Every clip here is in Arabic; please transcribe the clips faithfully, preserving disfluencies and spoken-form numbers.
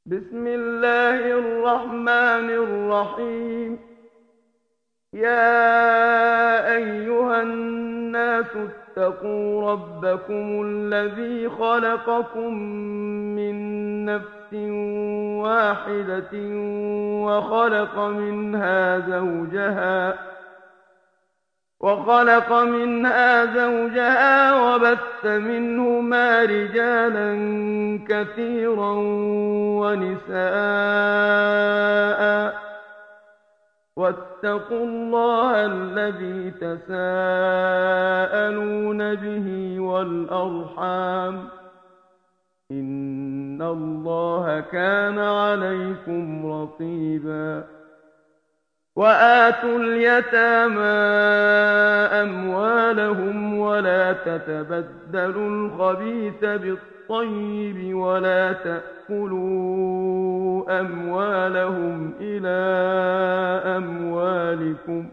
بسم الله الرحمن الرحيم. يا أيها الناس اتقوا ربكم الذي خلقكم من نفس واحدة وخلق منها زوجها وخلق منها زوجها وبث منهما رجالا كثيرا ونساء، واتقوا الله الذي تساءلون به والأرحام، إن الله كان عليكم رقيبا. وآتوا اليتامى أموالهم ولا تتبدلوا الخبيث بالطيب ولا تأكلوا أموالهم إلى أموالكم،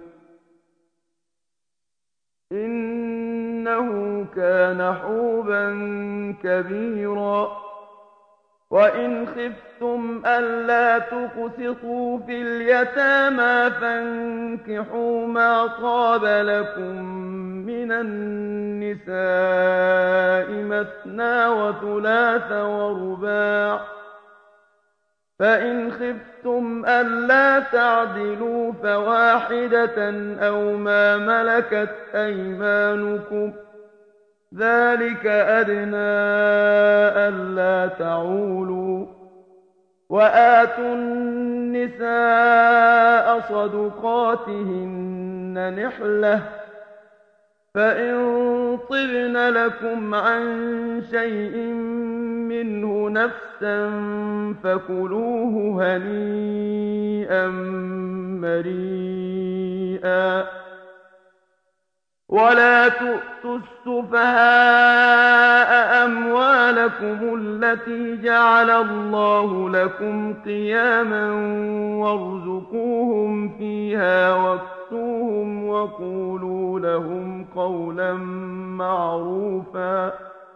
إنه كان حوبا كبيرا. وإن خفتم ألا تقسطوا في اليتامى فانكحوا ما طاب لكم من النساء مثنى وثلاث ورباع، فإن خفتم ألا تعدلوا فواحدة أو ما ملكت أيمانكم، ذلك أدنى ألا تعولوا. وآتوا النساء صدقاتهن نحلة، فإن طبن لكم عن شيء منه نفسا فكلوه هنيئا مريئا. ولا تؤتوا السفهاء أموالكم التي جعل الله لكم قياما وارزقوهم فيها واكسوهم وقولوا لهم قولا معروفا.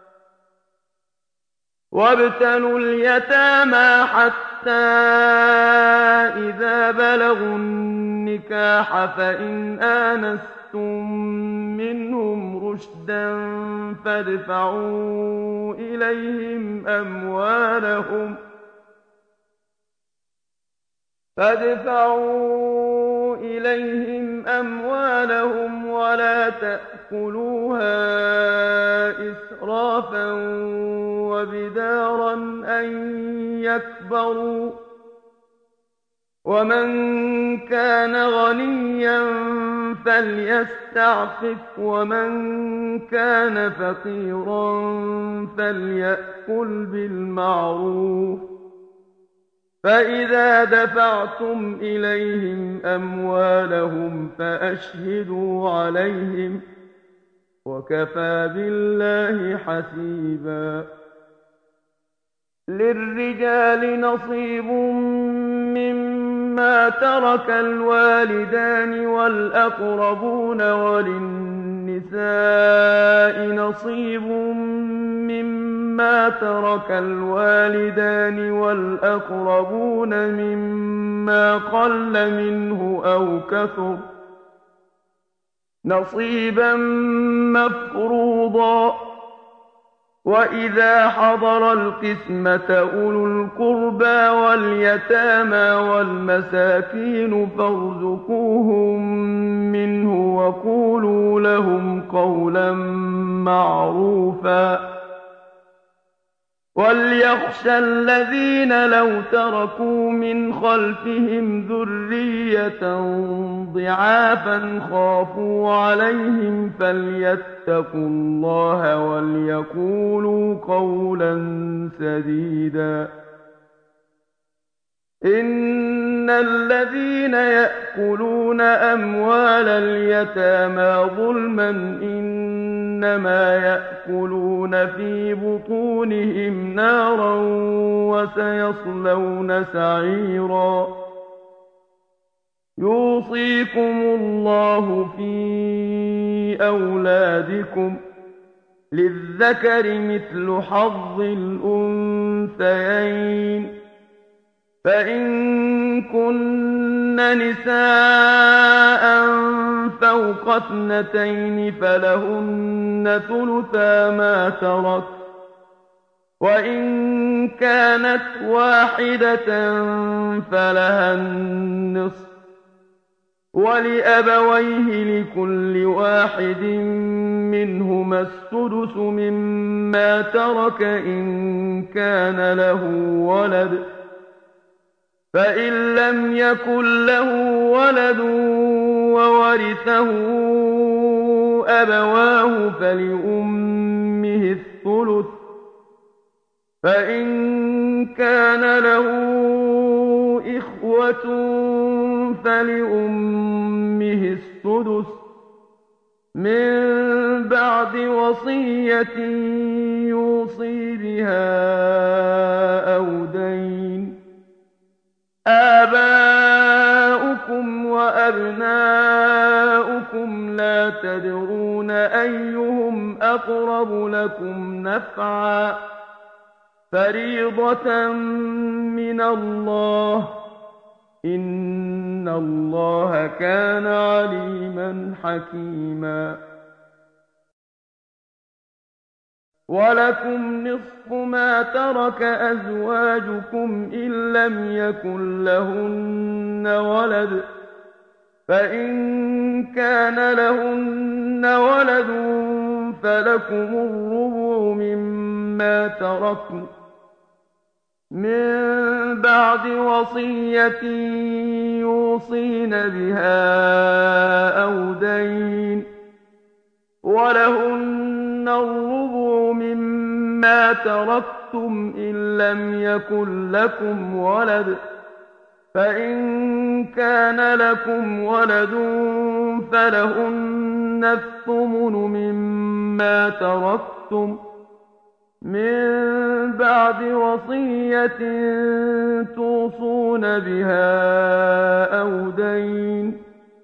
وابتلوا اليتامى حتى إذا بلغوا النكاح فإن آنستم منهم رشدا فادفعوا إليهم أموالهم فادفعوا إليهم أموالهم ولا تأكلوها إسرافا وبدارا أن يكبروا، ومن كان غنيا فليستعفف ومن كان فقيرا فليأكل بالمعروف. فإذا دفعتم إليهم أموالهم فأشهدوا عليهم، وكفى بالله حسيبا. للرجال نصيب مما ترك الوالدان والأقربون وللنساء نصيب مما ترك الوالدان والأقربون مما قل منه أو كثر نصيبا مفروضا. وإذا حضر القسمة أولو القربى واليتامى والمساكين فارزقوهم منه وقولوا لهم قولا معروفا. وليخشى الذين لو تركوا من خلفهم ذرية ضعافا خافوا عليهم فليتقوا الله وليقولوا قولا سديدا. إن الذين يأكلون أموال اليتامى ظلما إنما يأكلون في بطونهم نارا وسيصلون سعيرا. يوصيكم الله في أولادكم للذكر مثل حظ الأنثيين، فإن كن نساء فوق اثنتين فلهن ثلثا ما ترك، وإن كانت واحدة فلها النصف، ولأبويه لكل واحد منهما السدس مما ترك إن كان له ولد، فإن لم يكن له ولد وورثه أبواه فلأمه الثلث، فإن كان له إخوة فلأمه السدس من بعد وصية يوصي بها أو دين. آباؤكم وأبناؤكم لا تدرون أيهم أقرب لكم نفعا، فريضة من الله، إن الله كان عليما حكيما. ولكم نصف ما ترك أزواجكم إن لم يكن لهن ولد، فإن كان لهن ولد فلكم الربع مما تركن من بعد وصية يوصين بها أو دين، ولهن الربع مما تركتم إن لم يكن لكم ولد، فإن كان لكم ولد فلهن الثمن مما تركتم من بعد وصية توصون بها أو دين.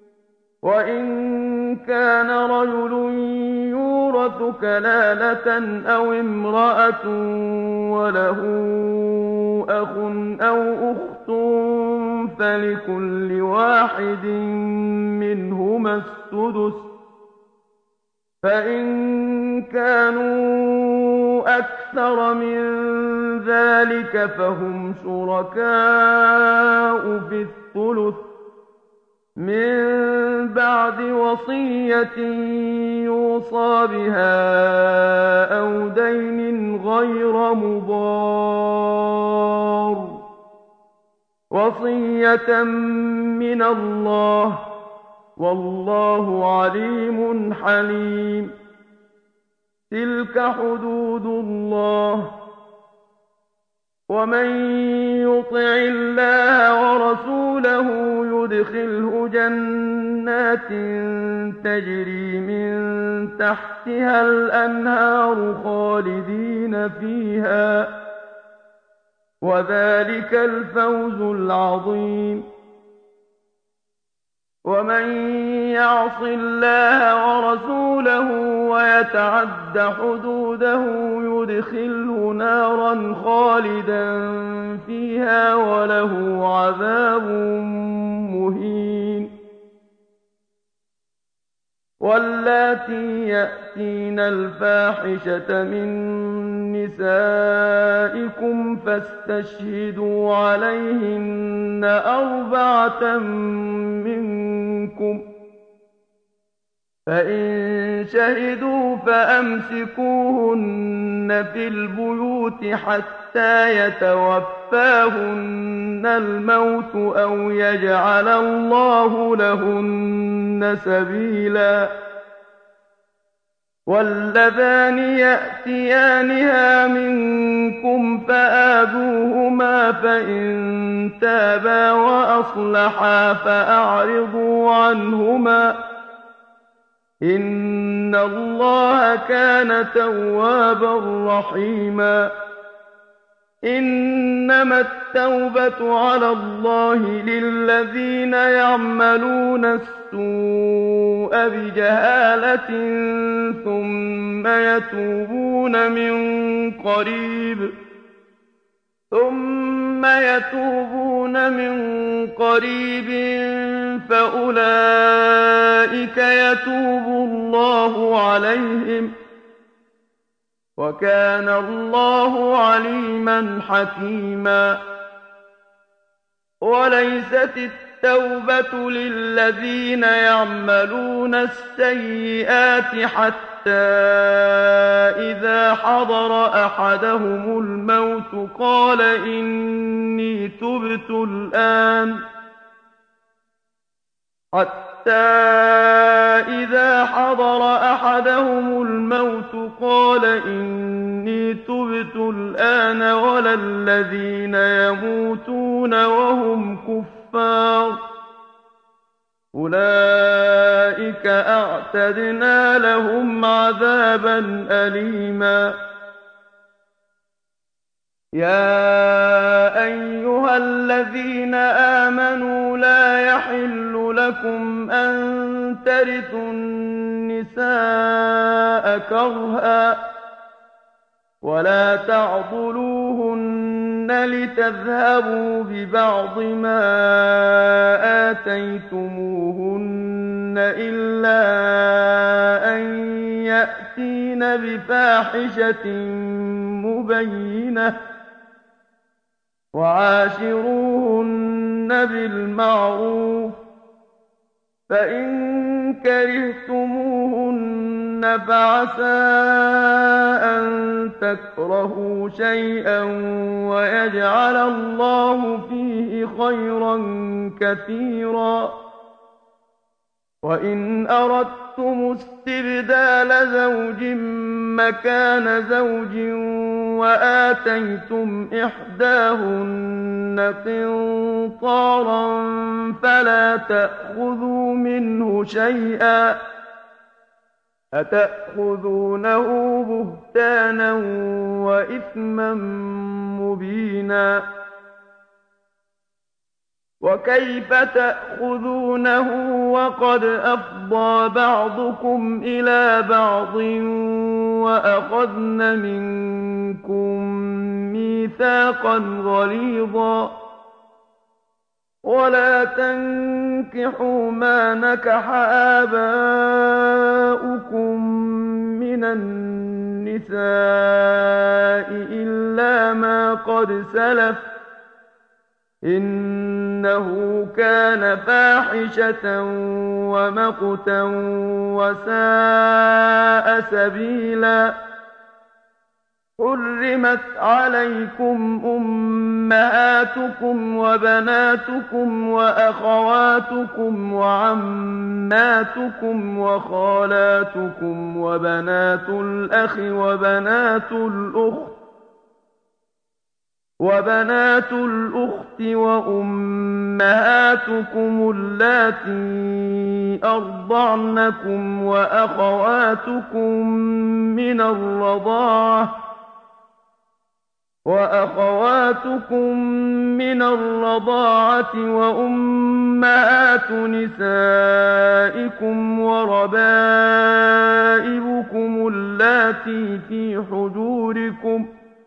وإن كان رجل يورث كلالة أو امرأة وله أخ أو أخت فلكل واحد منهما السدس، فإن كانوا أكثر من ذلك فهم شركاء في الثلث من بعد وصية يوصى بها أو دين غير مضار، وصية من الله، والله عليم حليم. تلك حدود الله، ومن يطع الله ورسوله يدخله جنات تجري من تحتها الأنهار خالدين فيها، وذلك الفوز العظيم. ومن يعص الله ورسوله ويتعد حدوده يدخله نارا خالدا فيها وله عذاب مهين. واللاتي يأتين الفاحشة من نسائكم فاستشهدوا عليهن أربعة منكم، فإن شهدوا فأمسكوهن في البيوت حتى يتوفاهن الموت أو يجعل الله لهن سبيلا. واللذان يأتيانها منكم فآذوهما، فإن تابا وأصلحا فأعرضوا عنهما، إن الله كان توابا رحيما. إنما التوبة على الله للذين يعملون السوء بجهالة ثم يتوبون من قريب ثم ثم يتوبون من قريب فأولئك يتوب الله عليهم، وكان الله عليما حكيما. وليست التوبة للذين يعملون السيئات حتى إذا حضر أحدهم الموت قال إني تبت الآن حتى إذا حضر أحدهم الموت قال إني تبت الآن ولا الذين يموتون وهم كفار أولئك أعتدنا لهم عذابا أليما. يا أيها الذين آمنوا لا يحل لكم أن ترثوا النساء كرها ولا تعضلوهن لتذهبوا ببعض ما آتيتموهن إلا أن يأتين بفاحشة مبينة وعاشروهن بالمعروف، فإن كرهتموهن فعسى أن تكرهوا شيئا ويجعل الله فيه خيرا كثيرا. وإن أردتم استبدال زوج مكان زوج وآتيتم إحداهن قنطارا فلا تأخذوا منه شيئا أتأخذونه بهتانا وإثما مبينا. وكيف تأخذونه وقد أفضى بعضكم إلى بعض وأخذن منكم ميثاقا غليظا. ولا تنكحوا ما نكح آباؤكم من النساء إلا ما قد سلف إنه كان فاحشة ومقتا وساء سبيلا. حرمت عليكم أمهاتكم وبناتكم وأخواتكم وعماتكم وخالاتكم وبنات الأخ وبنات الأخت وبنات الأخت وأمهاتكم اللاتي أرضعنكم وأخواتكم من الرضاعة وأخواتكم من الرضاعة وأمهات نسائكم وربائبكم اللاتي في حجوركم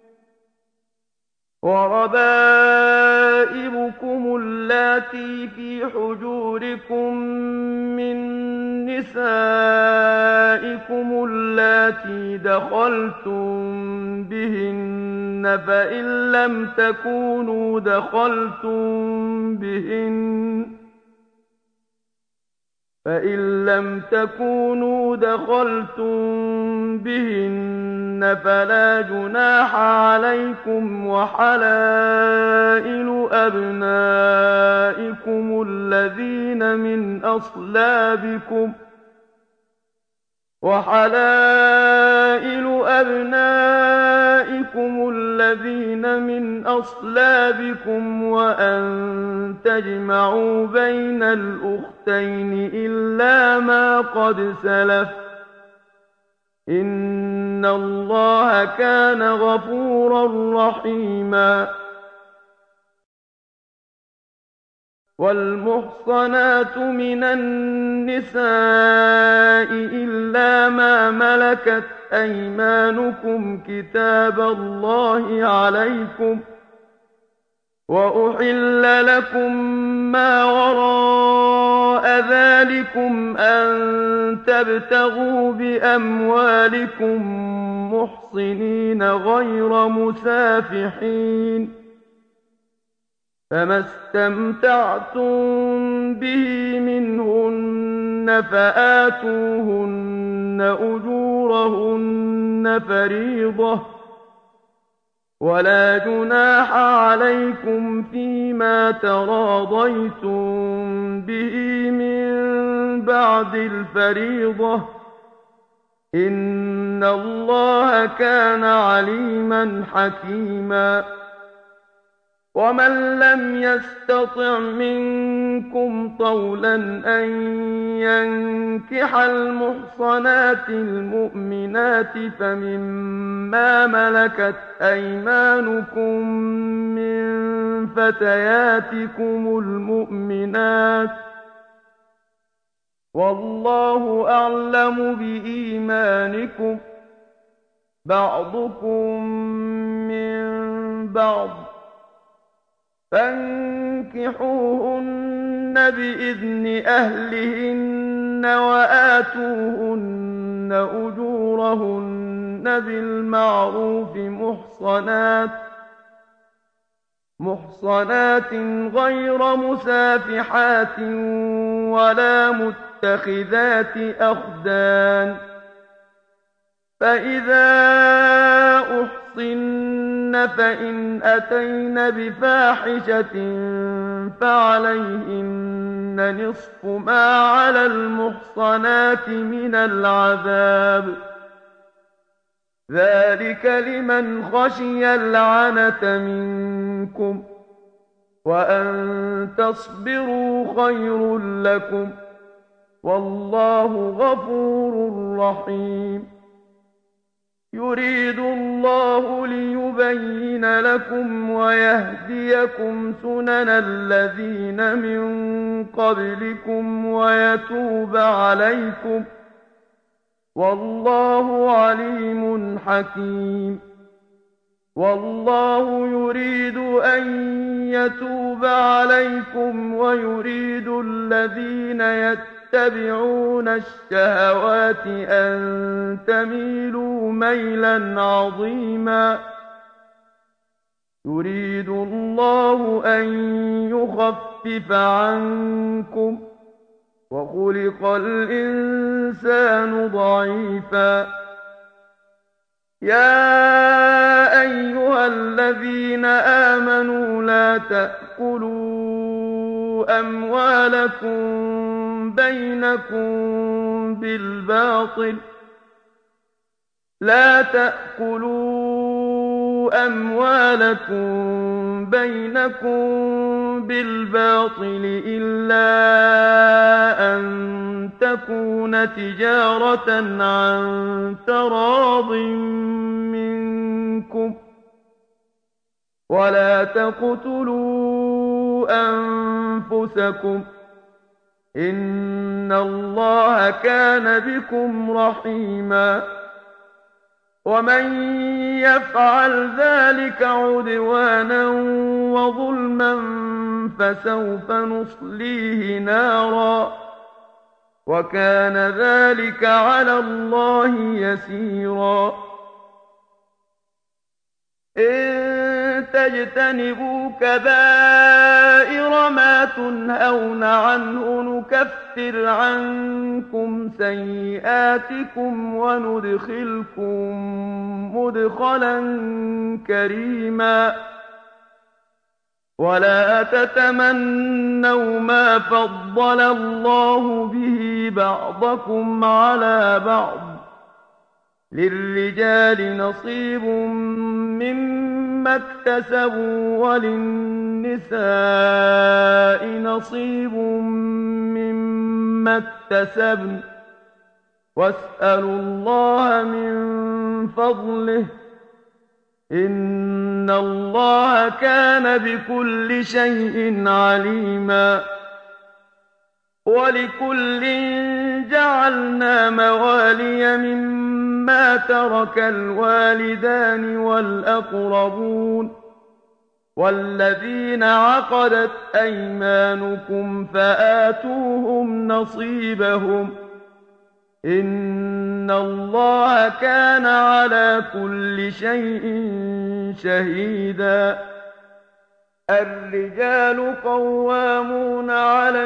وربائبكم اللاتي في حجوركم من نسائكم اللاتي دخلتم بهن فإن لم تكونوا دخلتم بهن فإن لم تكونوا دخلتم بهن فلا جناح عليكم وحلائل أبنائكم الذين من أصلابكم وحلائل أبنائكم الذين من أصلابكم وأن تجمعوا بين الأختين إلا ما قد سلف إن الله كان غفورا رحيما. والمحصنات من النساء إلا ما ملكت أيمانكم كتاب الله عليكم وأحل لكم ما وراء ذلكم أن تبتغوا بأموالكم محصنين غير مسافحين، فما استمتعتم به منهن فآتوهن أجورهن فريضة، ولا جناح عليكم فيما تراضيتم به من بعد الفريضة، إن الله كان عليما حكيما. ومن لم يستطع منكم طولا أن ينكح المحصنات المؤمنات فمما ملكت أيمانكم من فتياتكم المؤمنات، والله أعلم بإيمانكم، بعضكم من بعض، فانكحوهن بإذن أهلهن وآتوهن أجورهن بالمعروف محصنات محصنات غير مسافحات ولا متخذات أخدان، فإذا أحصن فإن أتين بفاحشة فعليهن نصف ما على المحصنات من العذاب، ذلك لمن خشي العنة منكم، وأن تصبروا خير لكم، والله غفور رحيم. يريد الله ليبين لكم ويهديكم سنن الذين من قبلكم ويتوب عليكم، والله عليم حكيم. والله يريد أن يتوب عليكم ويريد الذين يتبعون الشهوات أن تميلوا ميلا عظيما. يريد الله أن يخفف عنكم، وخلق الإنسان ضعيفا. يا أيها الذين آمنوا لا تأكلوا أموالكم بينكم بالباطل لا تأكلوا أموالكم بينكم بالباطل إلا أن تكون تجارة عن تراض منكم، ولا تقتلوا أنفسكم، إن الله كان بكم رحيما. ومن يفعل ذلك عدوانا وظلما فسوف نصليه نارا، وكان ذلك على الله يسيرا. إن تجتنبوا كبائر ما تنهون عنه نكفر عنكم سيئاتكم وندخلكم مدخلا كريما. ولا تتمنوا ما فضل الله به بعضكم على بعض، للرجال نصيب مما اكتسبوا وللنساء نصيب مما اكتسبن، واسألوا الله من فضله، إن الله كان بكل شيء عليما. ولكل جعلنا موالي مما ترك الوالدان والأقربون، والذين عقدت أيمانكم فآتوهم نصيبهم إن الله كان على كل شيء شهيدا. الرجال قوامون على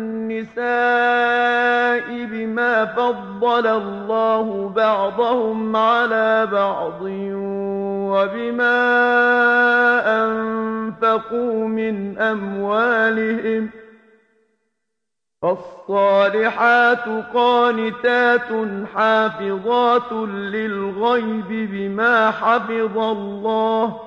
النساء بما فضل الله بعضهم على بعض وبما أنفقوا من أموالهم فالصالحات قانتات حافظات للغيب بما حفظ الله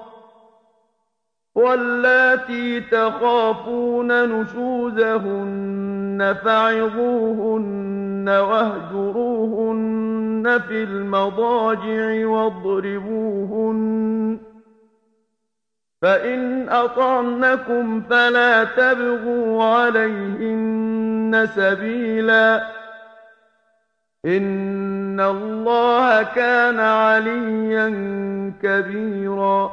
واللاتي تخافون نشوزهن فعظوهن واهجروهن في المضاجع واضربوهن فإن أطعنكم فلا تبغوا عليهن سبيلا إن الله كان عليا كبيرا.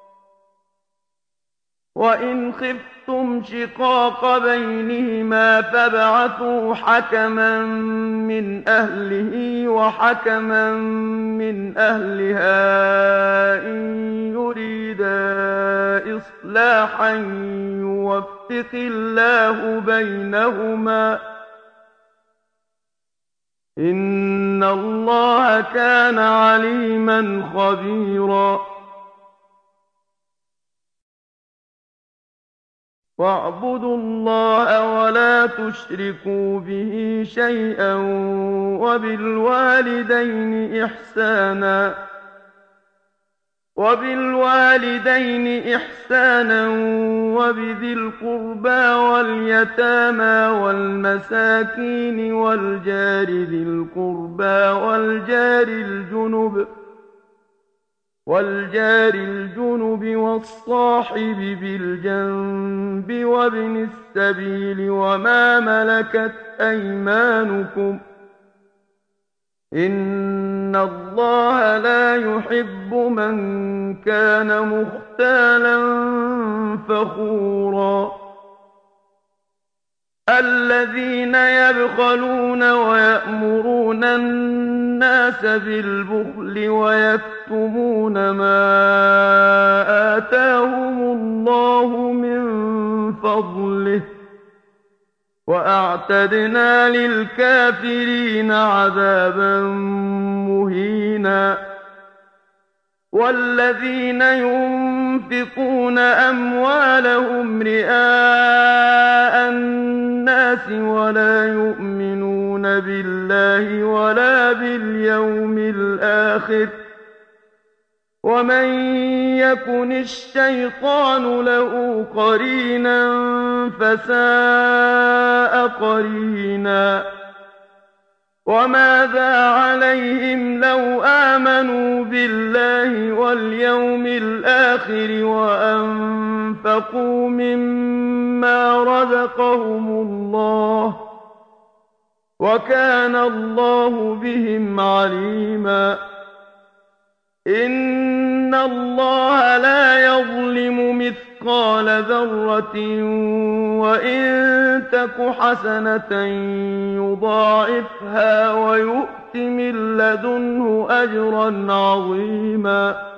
وإن خفتم شقاق بينهما فابعثوا حكما من أهله وحكما من أهلها إن يريدا إصلاحا يوفق الله بينهما إن الله كان عليما خبيرا. واعبدوا الله ولا تشركوا به شيئا وبالوالدين إحسانا وبالوالدين إحسانا وبذي القربى واليتامى والمساكين والجار ذي القربى والجار الجنب والجار الجنب والصاحب بالجنب وابن السبيل وما ملكت أيمانكم إن الله لا يحب من كان مختالا فخورا. الذين يبخلون ويأمرون الناس بالبخل ويكتمون ما آتاهم الله من فضله وأعتدنا للكافرين عذابا مهينا. والذين ينفقون أموالهم رئاء الناس ولا يؤمنون بالله ولا باليوم الآخر ومن يكن الشيطان له قرينا فساء قرينا. وماذا عليهم لو آمنوا بالله واليوم الآخر وأنفقوا مما رزقهم الله وكان الله بهم عليما. إن الله لا يظلم مثقال ذرة وإن تك حسنة يضاعفها ويؤت من لدنه أجرا عظيما.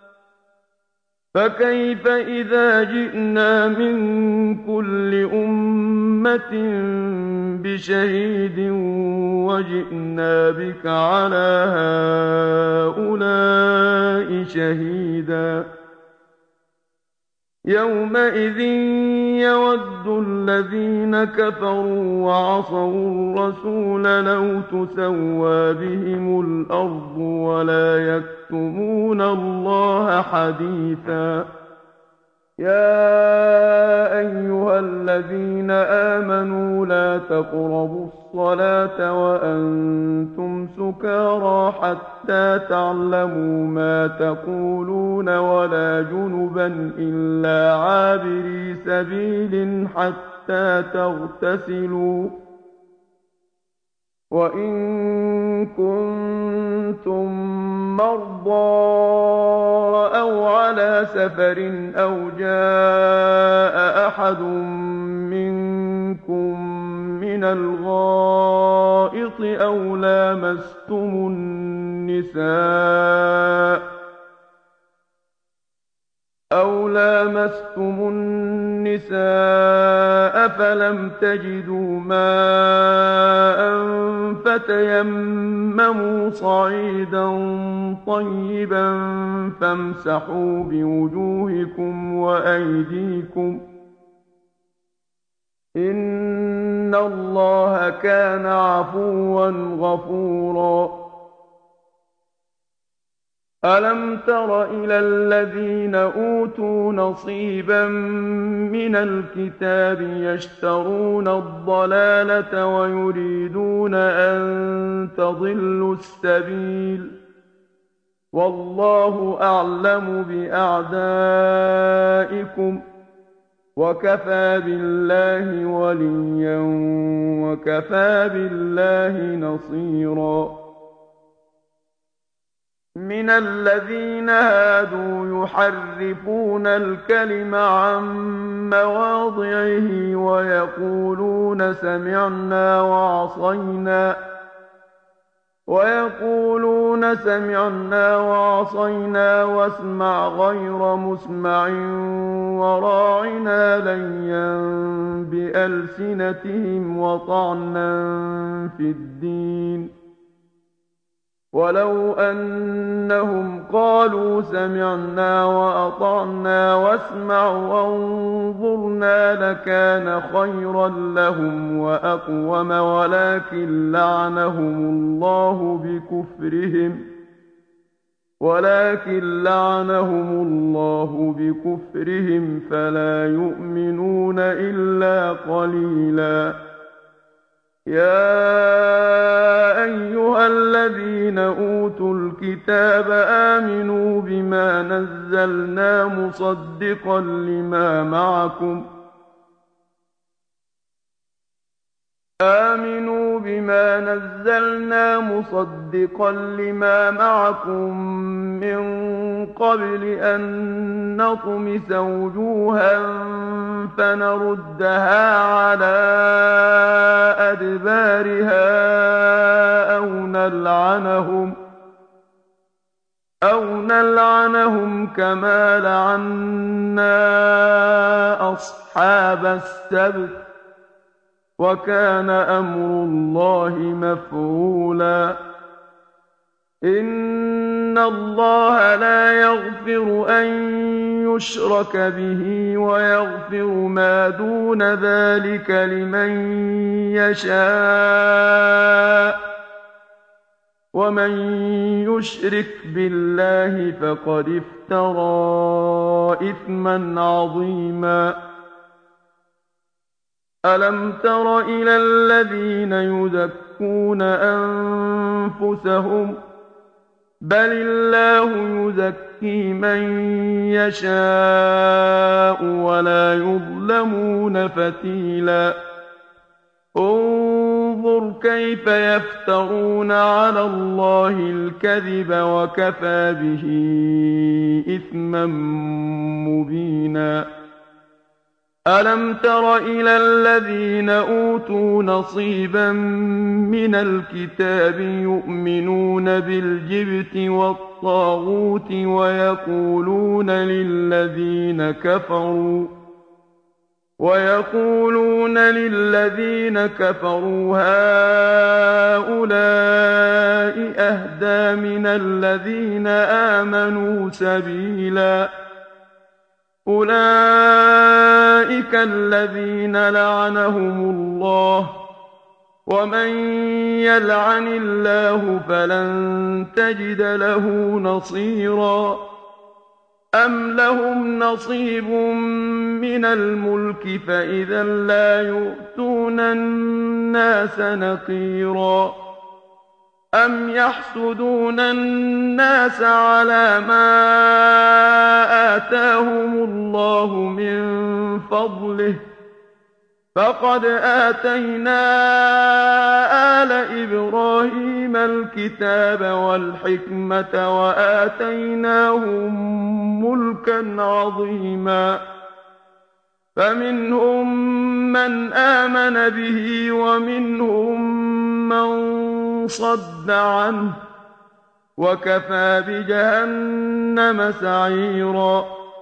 فكيف إذا جئنا من كل أمة بشهيد وجئنا بك على هؤلاء شهيدا. يومئذ يود الذين كفروا وعصوا الرسول لو تسوى بهم الأرض ولا يكتمون الله حديثا. يا أيها الذين آمنوا لا تقربوا الصلاة وأنتم سكارى حتى تعلموا ما تقولون ولا جنبا إلا عابري سبيل حتى تغتسلوا وَإِن كُنتُم مَّرْضَىٰ أَوْ عَلَىٰ سَفَرٍ أَوْ جَاءَ أَحَدٌ مِّنكُم مِّنَ الْغَائِطِ أَوْ لَامَسْتُمُ النِّسَاءَ أَوْ لَامَسْتُمُ النِّسَاءَ فَلَمْ تَجِدُوا مَاءً فَتَيَمَّمُوا صَعِيدًا طَيِّبًا فَامْسَحُوا بِوُجُوهِكُمْ وَأَيْدِيكُمْ ۗ إِنَّ اللَّهَ كَانَ عَفُوًّا غَفُورًا. أَلَمْ تَرَ إِلَى الَّذِينَ أُوتُوا نَصِيبًا مِّنَ الْكِتَابِ يَشْتَرُونَ الضَّلَالَةَ وَيُرِيدُونَ أَن تَضِلُّوا السَّبِيلَ ۗ وَاللَّهُ أَعْلَمُ بِأَعْدَائِكُمْ ۚ وَكَفَىٰ بِاللَّهِ وَلِيًّا وَكَفَىٰ بِاللَّهِ نَصِيرًا. مِنَ الَّذِينَ هَادُوا يُحَرِّفُونَ الْكَلِمَ عَن مَّوَاضِعِهِ وَيَقُولُونَ سَمِعْنَا وَعَصَيْنَا وَيَقُولُونَ سَمِعْنَا وَعَصَيْنَا وَاسْمَعْ غَيْرَ مُسْمَعٍ وَرَاعِنَا لَيًّا بِأَلْسِنَتِهِمْ وَطَعْنًا فِي الدِّينِ ۚ وَلَوْ أَنَّهُمْ قَالُوا سَمِعْنَا وَأَطَعْنَا وَاسْمَعْ وَانظُرْنَا لَكَانَ خَيْرًا لَّهُمْ وَأَقْوَمَ وَلَٰكِن لَّعَنَهُمُ اللَّهُ بِكُفْرِهِمْ وَلَٰكِن لَّعَنَهُمُ اللَّهُ بِكُفْرِهِمْ فَلَا يُؤْمِنُونَ إِلَّا قَلِيلًا. يَا أَيُّهَا الَّذِينَ أُوتُوا الْكِتَابَ آمِنُوا بِمَا نَزَّلْنَا مُصَدِّقًا لِّمَا مَعَكُمْ آمِنُوا بِمَا نَزَّلْنَا مُصَدِّقًا لِّمَا مَعَكُم مِّن قَبْلِ أَن نَّطْمِسَ وُجُوهًا فَنَرُدَّهَا عَلَىٰ أَدْبَارِهَا أَوْ نَلْعَنَهُمْ أَوْ نَلْعَنَهُمْ كَمَا لَعَنَّا أَصْحَابَ السَّبْتِ ۚ وَكَانَ أَمْرُ اللَّهِ مَفْعُولًا. إِنَّ اللَّهَ لَا يَغْفِرُ أَن يُشْرَكَ بِهِ وَيَغْفِرُ مَا دُونَ ذَٰلِكَ لِمَن يَشَاءُ ۚ وَمَن يُشْرِكْ بِاللَّهِ فَقَدِ افْتَرَىٰ إِثْمًا عَظِيمًا. أَلَمْ تَرَ إِلَى الَّذِينَ يُزَكُّونَ أَنفُسَهُم ۚ بَلِ اللَّهُ يُزَكِّي مَن يَشَاءُ وَلَا يُظْلَمُونَ فَتِيلًا. انظُرْ كَيْفَ يَفْتَرُونَ عَلَى اللَّهِ الْكَذِبَ وَكَفَىٰ بِهِ إِثْمًا مُّبِينًا. أَلَمْ تَرَ إِلَى الَّذِينَ أُوتُوا نَصِيبًا مِّنَ الْكِتَابِ يُؤْمِنُونَ بِالْجِبْتِ وَالطَّاغُوتِ وَيَقُولُونَ لِلَّذِينَ كَفَرُوا وَيَقُولُونَ لِلَّذِينَ كَفَرُوا هَٰؤُلَاءِ أَهْدَىٰ مِنَ الَّذِينَ آمَنُوا سَبِيلًا. أُولَٰئِكَ الَّذِينَ لَعَنَهُمُ اللَّهُ ۖ وَمَن يَلْعَنِ اللَّهُ فَلَن تَجِدَ لَهُ نَصِيرًا. أَمْ لَهُمْ نَصِيبٌ مِّنَ الْمُلْكِ فَإِذًا لَّا يُؤْتُونَ النَّاسَ نَقِيرًا. أَمْ يَحْسُدُونَ النَّاسَ عَلَىٰ مَا آتَاهُمُ اللَّهُ مِن فَضْلِهِ ۖ فقد آتينا آل إبراهيم الكتاب والحكمة وآتيناهم ملكا عظيما فمنهم من آمن به ومنهم من صد عنه وكفى بجهنم سعيرا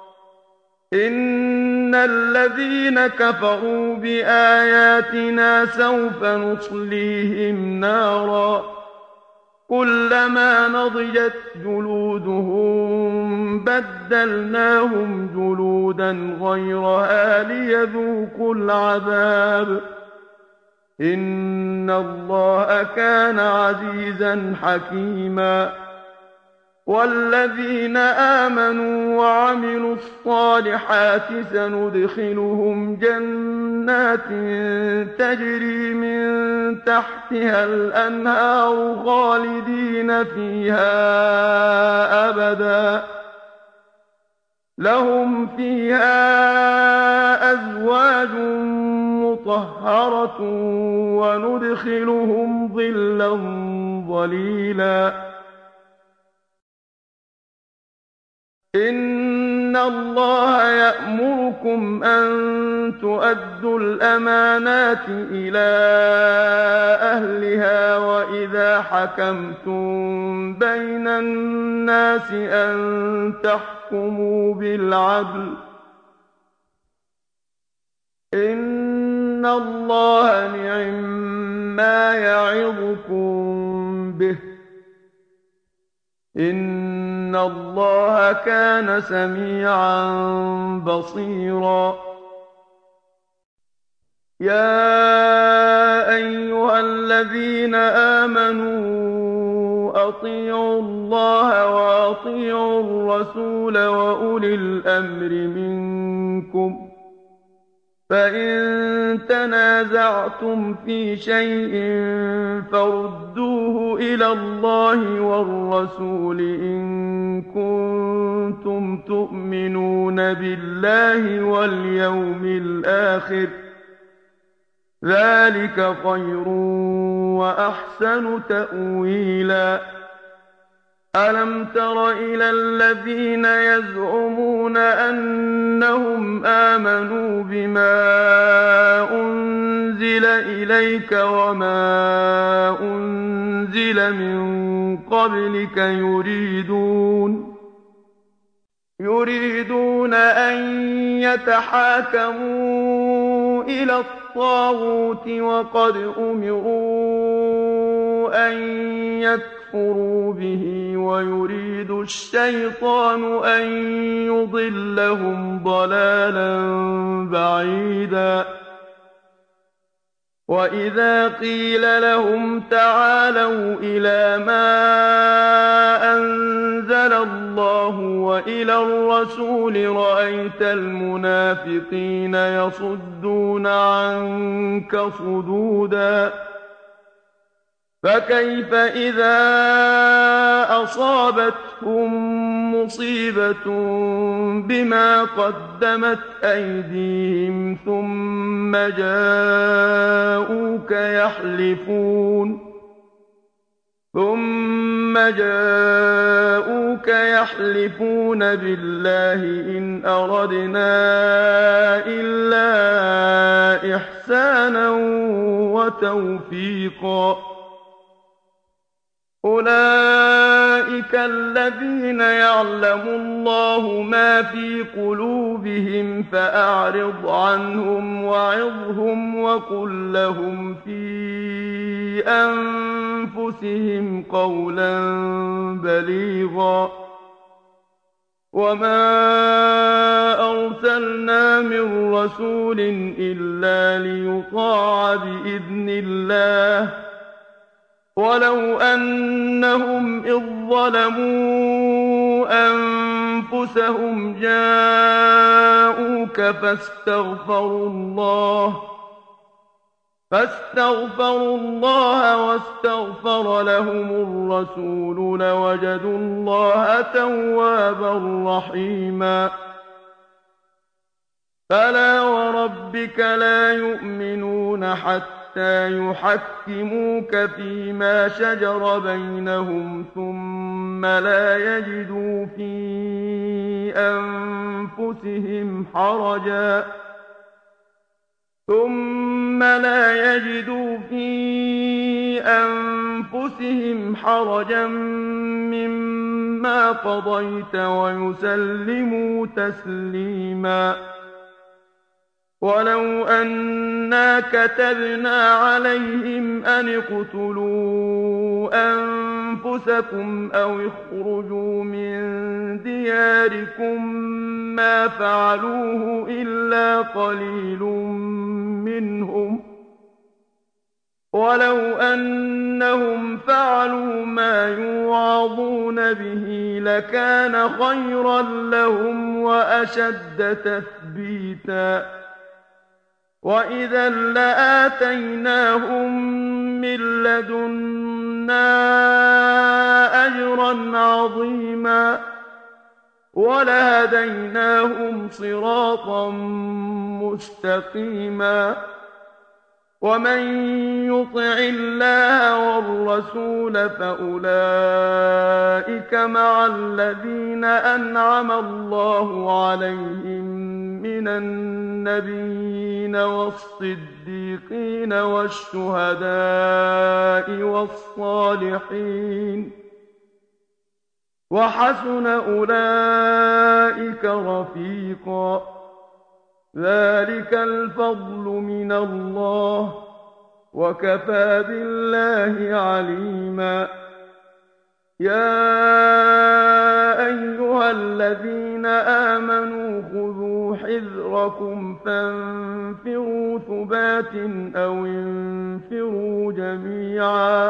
إن الذين كفروا بآياتنا سوف نصليهم نارا كلما نضجت جلودهم بدلناهم جلودا غيرها ليذوقوا العذاب إن الله كان عزيزا حكيما والذين آمنوا وعملوا الصالحات سندخلهم جنات تجري من تحتها الأنهار خالدين فيها أبدا لهم فيها أزواج مطهرة وندخلهم ظلا ظليلا إن الله يأمركم أن تؤدوا الأمانات إلى أهلها وإذا حكمتم بين الناس أن تحكموا بالعدل إن الله نعما يعظكم به إن الله كان سميعا بصيرا يا أيها الذين آمنوا أطيعوا الله وأطيعوا الرسول وأولي الأمر منكم فإن تنازعتم في شيء فردوه إلى الله والرسول إن كنتم تؤمنون بالله واليوم الآخر ذلك خير وأحسن تأويلا ألم تر إلى الذين يزعمون أنهم آمنوا بما أنزل إليك وما أنزل من قبلك يريدون يريدون أن يتحاكموا إلى الطاغوت وقد أمروا أن يكفروا به ويريد الشيطان أن يضلهم ضلالا بعيدا وإذا قيل لهم تعالوا إلى ما أنزل الله وإلى الرسول رأيت المنافقين يصدون عنك صدودا فكيف إذا أصابتهم مصيبة بما قدمت أيديهم ثم جاءوك يحلفون ثم جاءوك يحلفون بالله إن أردنا إلا إحسانا وتوفيقا أولئك الذين يعلم الله ما في قلوبهم فأعرض عنهم وعظهم وقل لهم في أنفسهم قولا بليغا وما أرسلنا من رسول إلا ليطاع بإذن الله ولو أنهم إذ ظلموا أنفسهم جاءوك فاستغفروا الله فاستغفروا الله واستغفر لهم الرسول لوجدوا الله توابا رحيما فلا وربك لا يؤمنون حتى يحكموك فيما شجر بينهم ثم لا يجدوا في أنفسهم حرجا ثم لا يجدوا في أنفسهم حرجا مما قضيت ويسلموا تسليما ولو أنا كتبنا عليهم أن اقتلوا أنفسكم أو اخرجوا من دياركم ما فعلوه إلا قليل منهم ولو أنهم فعلوا ما يوعظون به لكان خيرا لهم وأشد تثبيتا وإذا لآتيناهم من لدنا أجرا عظيما ولهديناهم صراطا مستقيما ومن يطع الله والرسول فأولئك مع الذين أنعم الله عليهم من النبيين والصديقين والشهداء والصالحين وحسن أولئك رفيقا ذلك الفضل من الله وكفى بالله عليما يا أيها الذين آمنوا خذوا حذركم فانفروا ثبات أو انفروا جميعا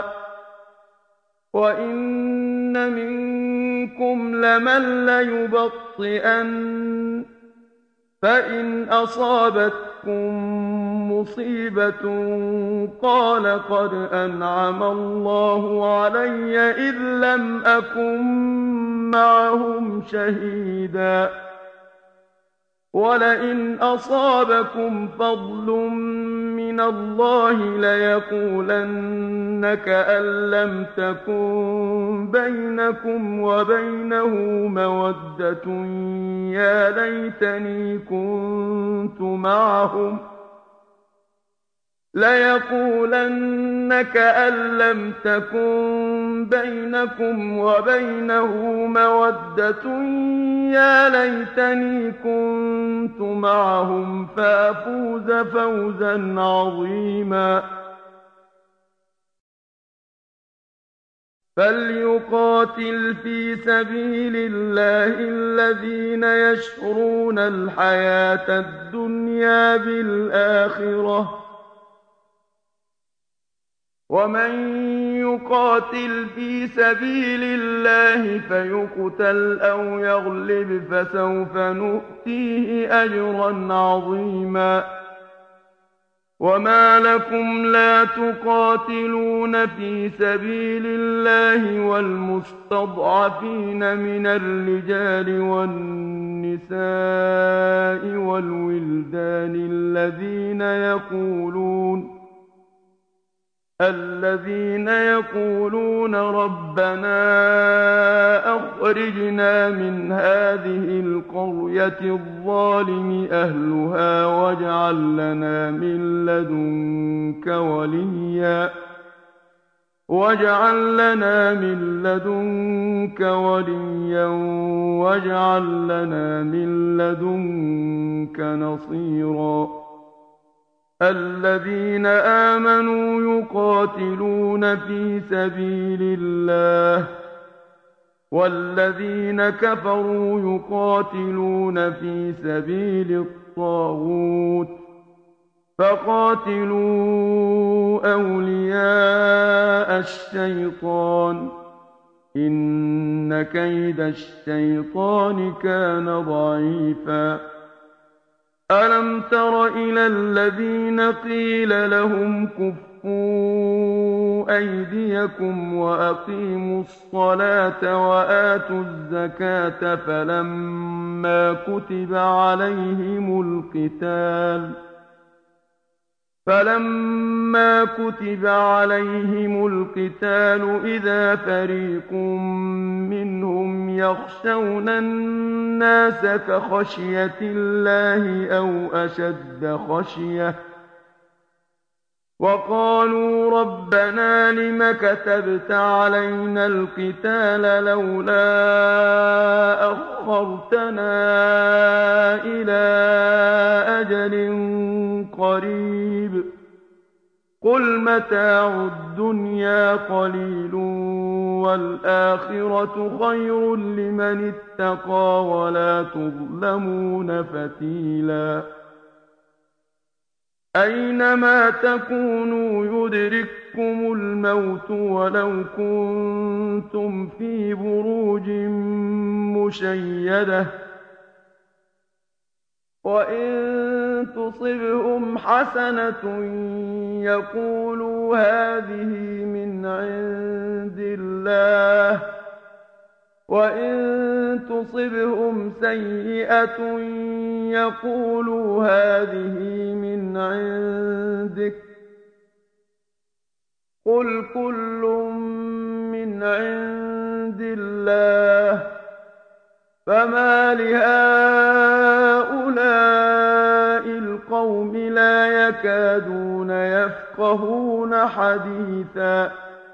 وإن منكم لمن ليبطئن فإن أصابتكم مصيبة قال قد أنعم الله علي إذ لم أكن معهم شهيدا ولئن أصابكم فضل من الله ليقولن كأن لم تكن بينكم وبينه مودة يا ليتني كنت معهم ليقولن كأن لم تكن بينكم وبينه مودة يا ليتني كنت معهم فأفوز فوزا عظيما فليقاتل في سبيل الله الذين يشرون الحياة الدنيا بالآخرة ومن يقاتل في سبيل الله فيقتل أو يغلب فسوف نؤتيه أجرا عظيما وما لكم لا تقاتلون في سبيل الله والمستضعفين من الرجال والنساء والولدان الذين يقولون الذين يقولون ربنا أخرجنا من هذه القرية الظالم أهلها واجعل لنا من لدنك وليا واجعل لنا من لدنك وليا واجعل لنا من لدنك نصيرا الذين آمنوا يقاتلون في سبيل الله والذين كفروا يقاتلون في سبيل الطاغوت فقاتلوا أولياء الشيطان إن كيد الشيطان كان ضعيفا ألم تر إلى الذين قيل لهم كفوا كفوا أيديكم وأقيموا الصلاة وآتوا الزكاة فلما كتب عليهم القتال فلما كتب عليهم القتال إذا فريق منهم يخشون الناس كخشية الله أو أشد خشية وقالوا ربنا لم كتبت علينا القتال لولا أخرتنا إلى أجل قريب قل متاع الدنيا قليل والآخرة خير لمن اتقى ولا تظلمون فتيلا أينما تكونوا يدرككم الموت ولو كنتم في بروج مشيدة وإن تصبهم حسنة يقولوا هذه من عند الله وإن تصبهم سيئة يقولوا هذه من عندك قل كل من عند الله فما لهؤلاء القوم لا يكادون يفقهون حديثا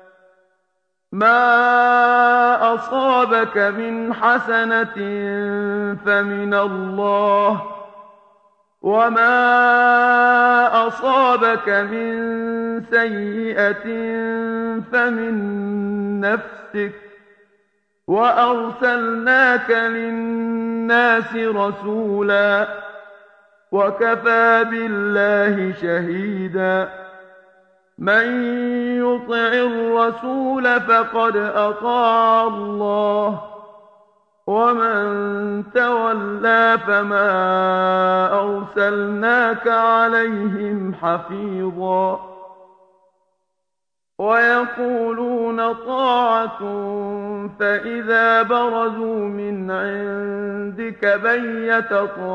ما أصابك من حسنة فمن الله وما أصابك من سيئة فمن نفسك وأرسلناك للناس رسولا وكفى بالله شهيدا من يطع الرسول فقد أطاع الله ومن تولى فما أرسلناك عليهم حفيظا ويقولون طاعة فإذا برزوا من عندك بيت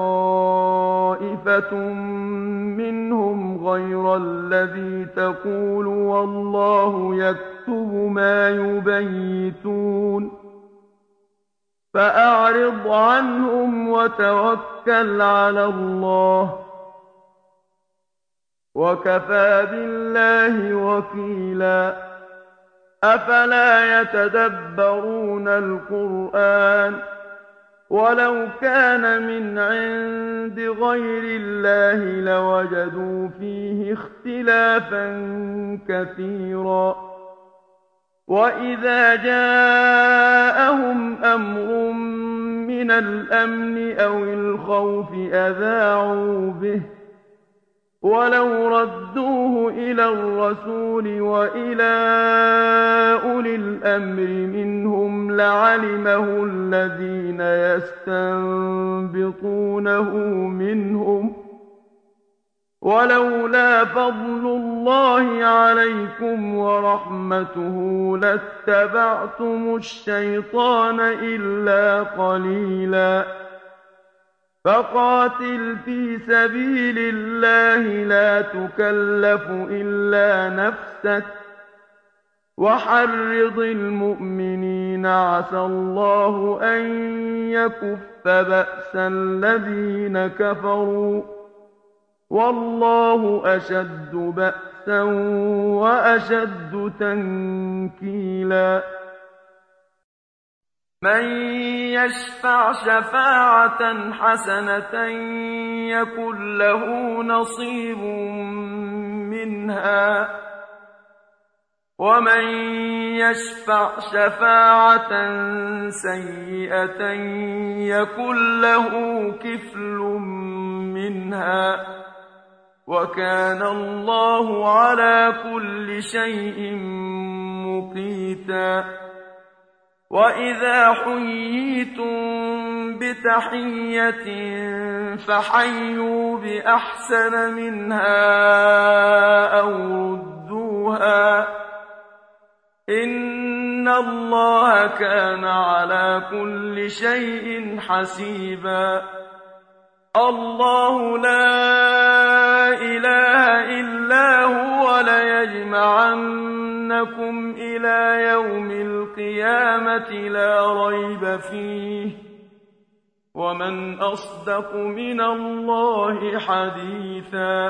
طائفة منهم غير الذي تقول والله يكتب ما يبيتون فأعرض عنهم وتوكل على الله وكفى بالله وكيلا أفلا يتدبرون القرآن ولو كان من عند غير الله لوجدوا فيه اختلافا كثيرا وإذا جاءهم أمر من الأمن أو الخوف أذاعوا به ولو ردوه إلى الرسول وإلى أولي الأمر منهم لعلمه الذين يستنبطونه منهم ولولا فضل الله عليكم ورحمته لاتبعتم الشيطان إلا قليلا فقاتل في سبيل الله لا تكلف إلا نفسك وحرض المؤمنين عسى الله أن يكف بأس الذين كفروا والله أشد بأسا وأشد تنكيلا من يشفع شفاعة حسنة يكن له نصيب منها ومن يشفع شفاعة سيئة يكن له كفل منها وكان الله على كل شيء مقيتا وإذا حييتم بتحية فحيوا بأحسن منها أو ردوها فَخُذُوهَا ۚ إِنَّ اللَّهَ كَانَ عَلَىٰ كُلِّ شَيْءٍ حَسِيبًا. اللَّهُ لَا إِلَٰهَ إِلَّا هُوَ لَيَجْمَعَنَّكُمْ إِلَىٰ يَوْمِ الْقِيَامَةِ لَا رَيْبَ فِيهِ ۗ وَمَنْ أَصْدَقُ مِنَ اللَّهِ حَدِيثًا.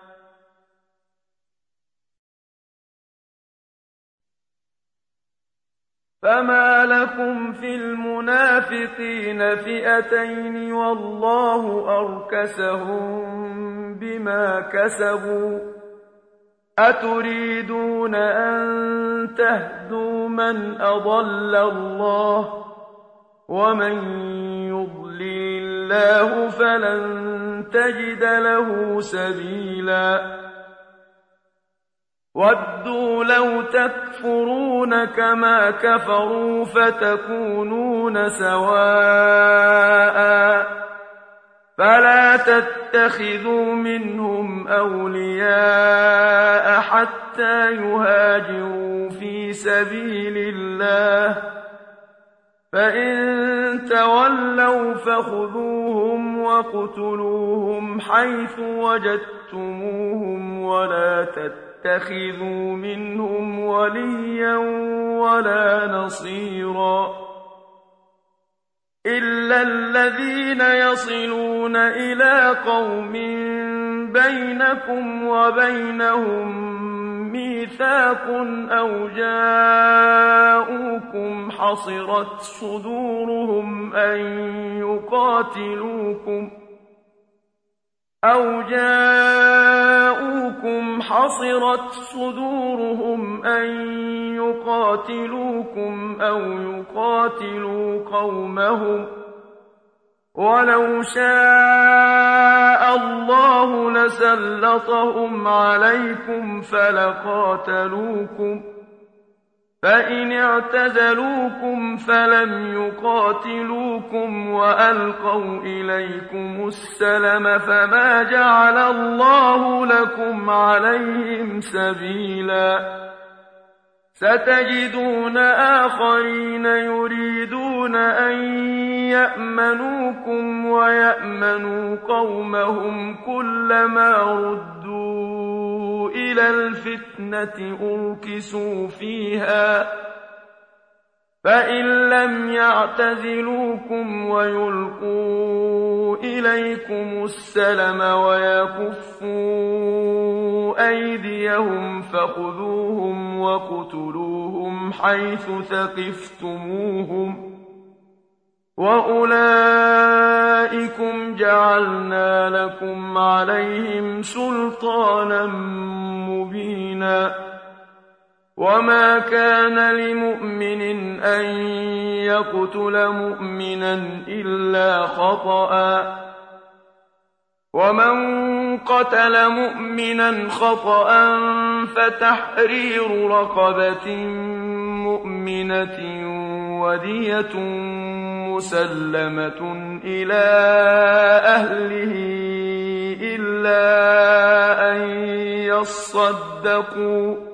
فَمَا لَكُمْ فِي الْمُنَافِقِينَ فِئَتَيْنِ وَاللَّهُ أَرْكَسَهُم بِمَا كَسَبُوا ۚ أَتُرِيدُونَ أَن تَهْدُوا مَنْ أَضَلَّ اللَّهُ ۖ وَمَن يُضْلِلِ اللَّهُ فَلَن تَجِدَ لَهُ سَبِيلًا. وَدُّوا لَوْ تَكْفُرُونَ كَمَا كَفَرُوا فَتَكُونُونَ سَوَاءً ۖ فَلَا تَتَّخِذُوا مِنْهُمْ أَوْلِيَاءَ حَتَّىٰ يُهَاجِرُوا فِي سَبِيلِ اللَّهِ ۚ فَإِن تَوَلَّوْا فَخُذُوهُمْ وَاقْتُلُوهُمْ حَيْثُ وَجَدتُّمُوهُمْ وَلَا تَتَّخِذُوا مِنْهُمْ وَلِيًّا وَلَا نَصِيرًا إِلَّا الَّذِينَ يَصِلُونَ إِلَىٰ قَوْمٍ بَيْنَكُمْ وَبَيْنَهُم مِّيثَاقٌ أَوْ جَاءُوكُمْ حَصِرَتْ صُدُورُهُمْ أَن يُقَاتِلُوكُمْ أَوْ جَاءُوكُمْ حَصِرَتْ صُدُورُهُمْ أَن يُقَاتِلُوكُمْ أَوْ يُقَاتِلُوا قَوْمَهُمْ ۚ وَلَوْ شَاءَ اللَّهُ لَسَلَّطَهُمْ عَلَيْكُمْ فَلَقَاتَلُوكُمْ ۚ فَإِنِ اعْتَزَلُوكُمْ فَلَمْ يُقَاتِلُوكُمْ وَأَلْقَوْا إِلَيْكُمُ السَّلَمَ فَمَا جَعَلَ اللَّهُ لَكُمْ عَلَيْهِمْ سَبِيلًا. سَتَجِدُونَ آخَرِينَ يُرِيدُونَ أَن يَأْمَنُوكُمْ وَيَأْمَنُوا قَوْمَهُمْ كُلَّمَا رُدُّوا إِلَى الْفِتْنَةِ أُرْكِسُوا فِيهَا ۚ فَإِن لَّمْ يَعْتَزِلُوكُمْ وَيُلْقُوا إِلَيْكُمُ السَّلَمَ وَيَكُفُّوا أَيْدِيَهُمْ فَخُذُوهُمْ وَاقْتُلُوهُمْ حَيْثُ ثَقِفْتُمُوهُمْ ۚ وَأُولَٰئِكُمْ جَعَلْنَا لَكُمْ عَلَيْهِمْ سُلْطَانًا مُّبِينًا. وَمَا كَانَ لِمُؤْمِنٍ أَن يَقْتُلَ مُؤْمِنًا إِلَّا خَطَأً ۚ وَمَن قَتَلَ مُؤْمِنًا خَطَأً فَتَحْرِيرُ رَقَبَةٍ مُّؤْمِنَةٍ وَدِيَةٌ مُّسَلَّمَةٌ إِلَىٰ أَهْلِهِ إِلَّا أَن يَصَّدَّقُوا ۚ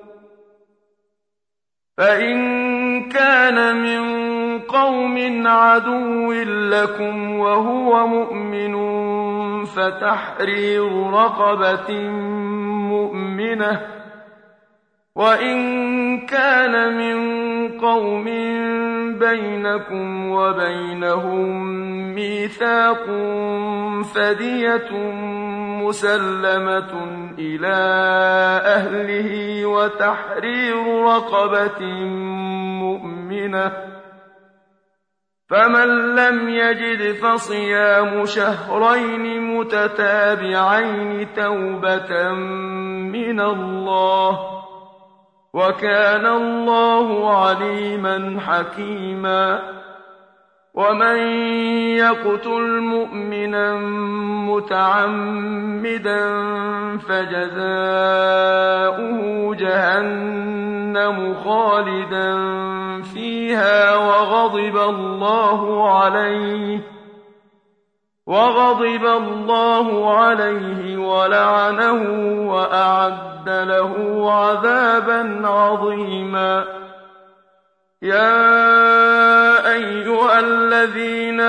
فَإِن كَانَ مِن قَوْمٍ عَدُوٍّ لَّكُمْ وَهُوَ مُؤْمِنٌ فَتَحْرِيرُ رَقَبَةٍ مُّؤْمِنَةٍ ۖ وَإِن كَانَ مِن قَوْمٍ بَيْنَكُمْ وَبَيْنَهُم مِّيثَاقٌ فَدِيَةٌ مُّسَلَّمَةٌ إِلَىٰ أَهْلِهِ وَتَحْرِيرُ رَقَبَةٍ مُّؤْمِنَةٍ ۖ فَمَن لَّمْ يَجِدْ فَصِيَامُ شَهْرَيْنِ مُتَتَابِعَيْنِ تَوْبَةً مِّنَ اللَّهِ ۗ وَكَانَ اللَّهُ عَلِيمًا حَكِيمًا. وَمَن يَقْتُلْ مُؤْمِنًا مُّتَعَمِّدًا فَجَزَاؤُهُ جَهَنَّمُ خَالِدًا فِيهَا وَغَضِبَ اللَّهُ عَلَيْهِ وغضب الله عليه ولعنه وأعد له عذابا عظيما. يا أيها الذين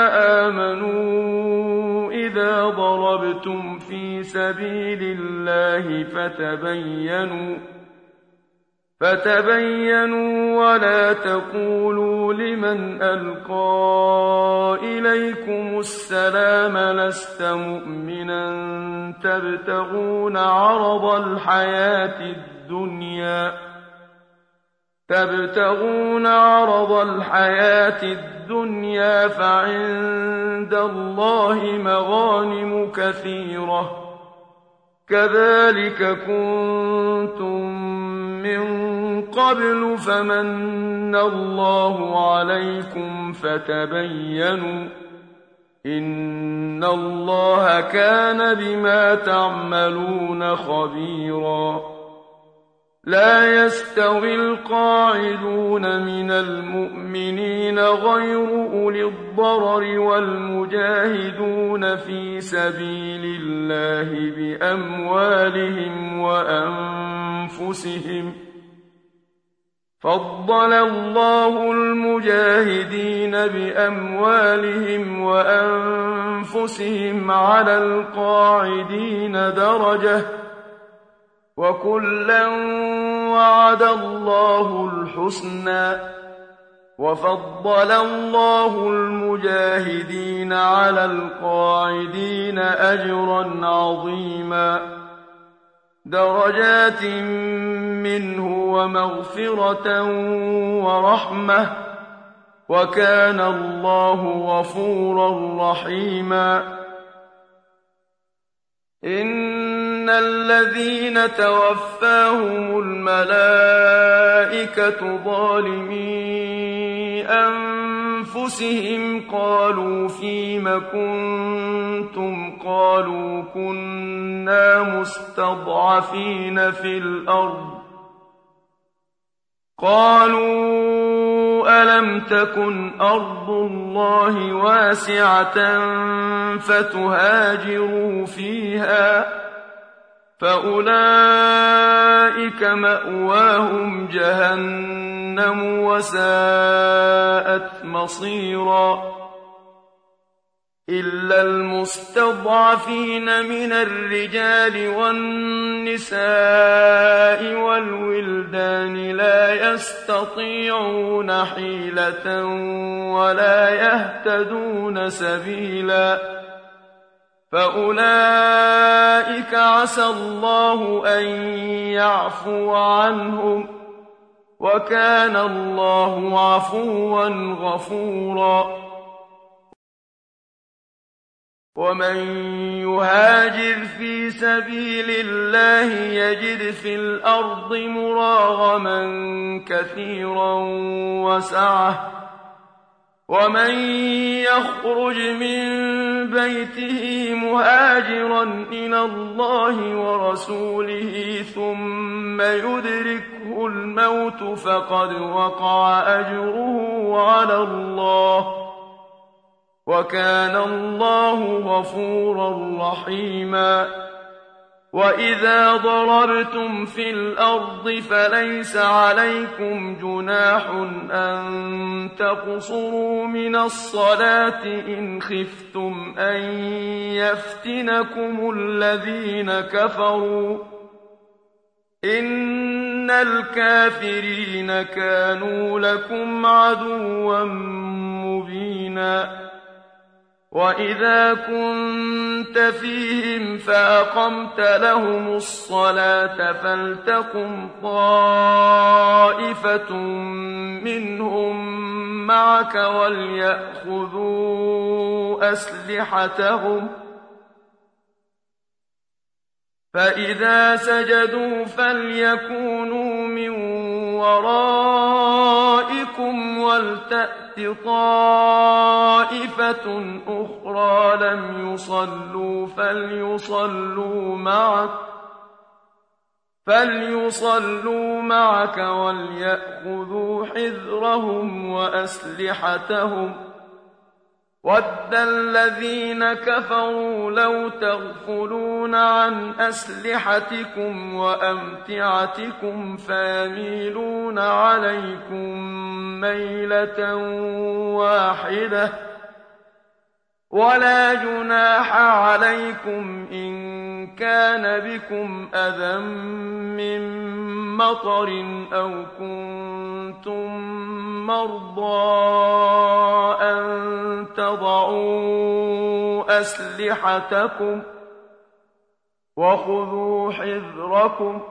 آمنوا إذا ضربتم في سبيل الله فتبينوا فتبينوا ولا تقولوا لمن ألقى إليكم السلام لست مؤمنا تبتغون عرض الحياة الدنيا تبتغون عرض الحياة الدنيا فعند الله مغانم كثيرة كذلك كنتم من قبل فمن الله عليكم فتبينوا إن الله كان بما تعملون خبيرا. لا يستوي القاعدون من المؤمنين غير أولي الضرر والمجاهدون في سبيل الله بأموالهم وأنفسهم فضل الله المجاهدين بأموالهم وأنفسهم على القاعدين درجة وكلا وعد الله الحسنى وفضل الله المجاهدين على القاعدين أجرا عظيما درجات منه ومغفرة ورحمة وكان الله غفورا رحيما. إن الذين توفاهم الملائكة ظالمي أنفسهم قالوا فيم كنتم قالوا كنا مستضعفين في الأرض قالوا ألم تكن أرض الله واسعة فتهاجروا فيها فأولئك مأواهم جهنم وساءت مصيرا. إلا المستضعفين من الرجال والنساء والولدان لا يستطيعون حيلة ولا يهتدون سبيلا فأولئك عسى الله أن يعفو عنهم وكان الله عفوا غفورا. ومن يهاجر في سبيل الله يجد في الأرض مراغما كثيرا وسعة ومن يخرج من بيته مهاجرا إلى الله ورسوله ثم يدركه الموت فقد وقع أجره على الله وكان الله غفورا رحيما. وإذا ضربتم في الأرض فليس عليكم جناح أن تقصروا من الصلاة إن خفتم أن يفتنكم الذين كفروا إن الكافرين كانوا لكم عدوا مبينا. وإذا كنت فيهم فأقمت لهم الصلاة فلتقم طائفة منهم معك وليأخذوا أسلحتهم فإذا سجدوا فليكونوا من ورائكم ولتأت طائفة أخرى لم يصلوا فليصلوا معك فليصلوا معك وليأخذوا حذرهم وأسلحتهم وَدَّ الَّذِينَ كَفَرُوا لَوْ تَغْفُلُونَ عَنْ أَسْلِحَتِكُمْ وَأَمْتِعَتِكُمْ فَيَمِيلُونَ عَلَيْكُم مَّيْلَةً وَاحِدَةً وَلَا جُنَاحَ عَلَيْكُمْ إِن كَانَ بِكُمْ أَذًى مِّن مَّطَرٍ أَوْ كُنتُم مَّرْضَىٰ أَن تَضَعُوا أَسْلِحَتَكُمْ وَخُذُوا حِذْرَكُمْ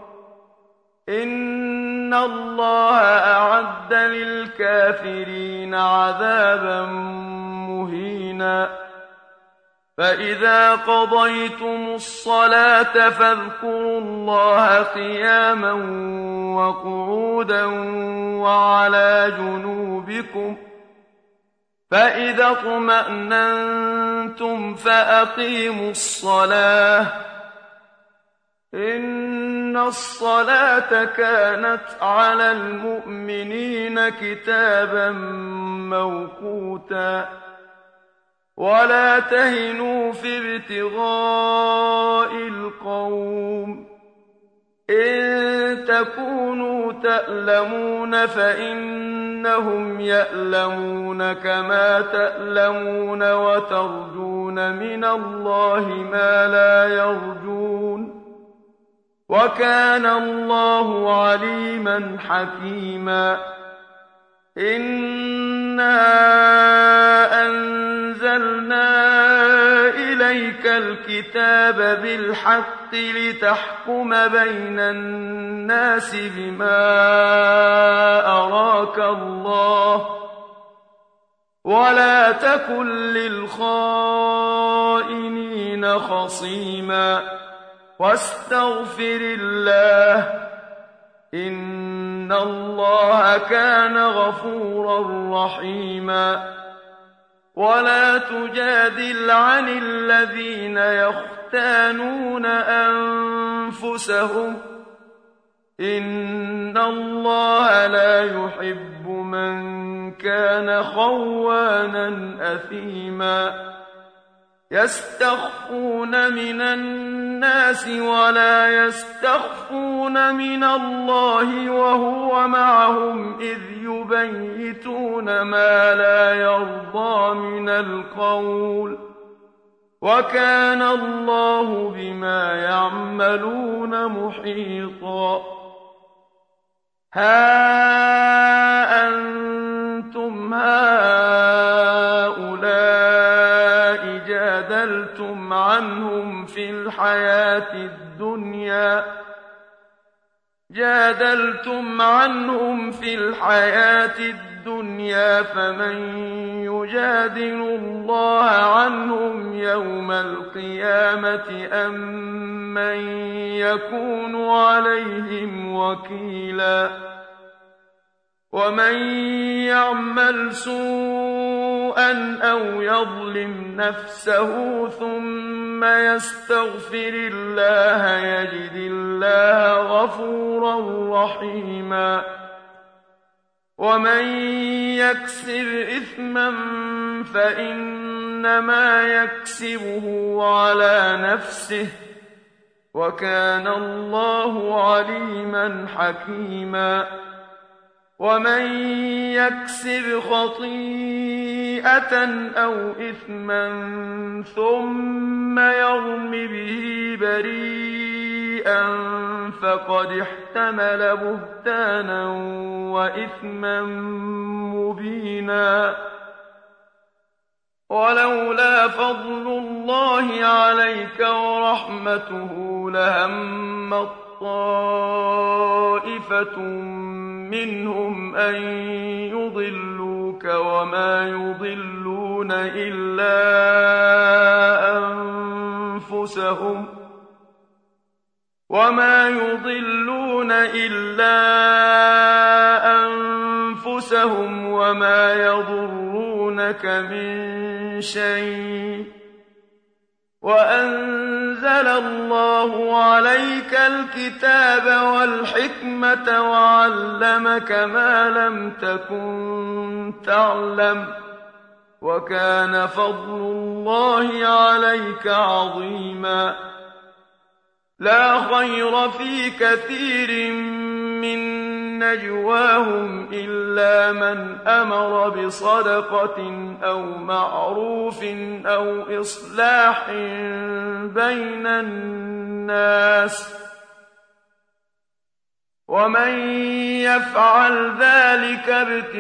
إِنَّ اللَّهَ أَعَدَّ لِلْكَافِرِينَ عَذَابًا مُّهِينًا فَإِذَا قَضَيْتُمُ الصَّلَاةَ فاذكروا اللَّهَ قِيَامًا وَقُعُودًا وَعَلَىٰ جُنُوبِكُمْ فَإِذَا اطْمَأْنَنتُمْ فَأَقِيمُوا الصَّلَاةَ إِنَّ الصَّلَاةَ كَانَتْ عَلَى الْمُؤْمِنِينَ كِتَابًا مَّوْقُوتًا وَلَا تَهِنُوا فِي ابْتِغَاءِ الْقَوْمِ إِن تَكُونُوا تَأْلَمُونَ فَإِنَّهُمْ يَأْلَمُونَ كَمَا تَأْلَمُونَ وَتَرْجُونَ مِنَ اللَّهِ مَا لَا يَرْجُونَ وَكَانَ اللَّهُ عَلِيمًا حَكِيمًا إِنَّا أَنزَلْنَا إِلَيْكَ الْكِتَابَ بِالْحَقِّ لِتَحْكُمَ بَيْنَ النَّاسِ بِمَا أَرَاكَ اللَّهُ وَلَا تَكُن لِّلْخَائِنِينَ خَصِيمًا وَاسْتَغْفِرِ اللَّهَ إِنَّ اللَّهَ كَانَ غَفُورًا رَّحِيمًا وَلَا تُجَادِلْ عَنِ الَّذِينَ يَخْتَانُونَ أَنفُسَهُمْ ۚ إِنَّ اللَّهَ لَا يُحِبُّ مَن كَانَ خَوَّانًا أَثِيمًا يَسْتَخْفُونَ مِنَ النَّاسِ وَلَا يَسْتَخْفُونَ مِنَ اللَّهِ وَهُوَ مَعَهُمْ إِذْ يُبَيِّتُونَ مَا لَا يَرْضَىٰ مِنَ الْقَوْلِ وَكَانَ اللَّهُ بِمَا يَعْمَلُونَ مُحِيطًا هَا أَنتُمْ هَٰؤُلَاءِ جَادَلْتُمْ عَنْهُمْ فِي الْحَيَاةِ الدُّنْيَا جادلتم عنهم في الحياة الدنيا فمن يجادل الله عنهم يوم القيامة أم من يكون عليهم وكيلا ومن يعمل سوءا أو يظلم نفسه ثم يستغفر الله يجد الله غفورا رحيما ومن يكسب إثما فإنما يكسبه على نفسه وكان الله عليما حكيما ومن يكسب خطيئة أو إثما ثم يرم به بريئا فقد احتمل بهتانا وإثما مبينا ولولا فضل الله عليك ورحمته لهمت طائفة منهم أن يضلوك وما يضلون إلا أنفسهم وما يضلون إلا أنفسهم وما يضرونك من شيء وأنزل الله عليك الكتاب والحكمة وعلمك ما لم تكن تعلم وكان فضل الله عليك عظيما لا خير في كثير من نجواهم إلا من أمر بصدقة أو معروف أو إصلاح بين الناس ومن يفعل ذلك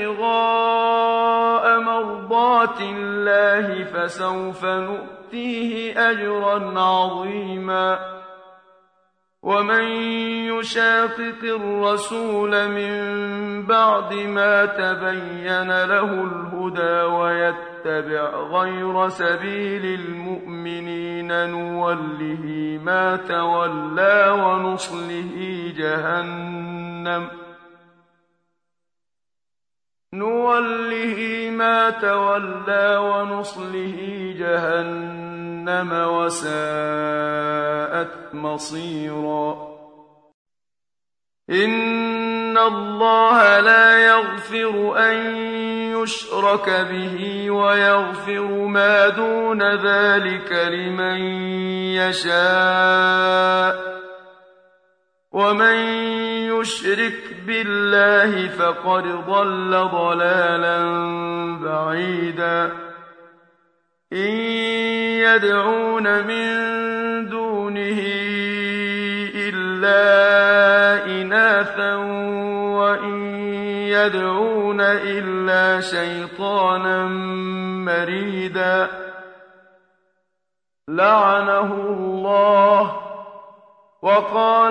ابتغاء مرضات الله فسوف نؤتيه أجرا عظيما ومن يشاقق الرسول من بعد ما تبين له الهدى ويتبع غير سبيل المؤمنين نوله ما تولى ونصله جهنم نوله ما تولى ونصله جهنم وساءت مصيرا إن الله لا يغفر أن يشرك به ويغفر ما دون ذلك لمن يشاء ومن يشرك بالله فقد ضل ضلالا بعيدا إن يدعون من دونه إلا إناثا وإن يدعون إلا شيطانا مريدا لعنه الله وقال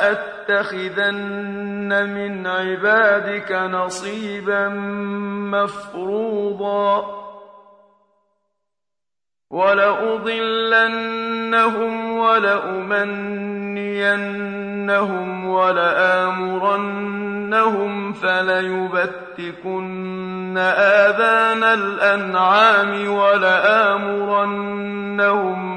لأتخذن من عبادك نصيبا مفروضا ولأضلنهم ولأمنينهم ولآمرنهم فليبتكن آذان الأنعام ولآمرنهم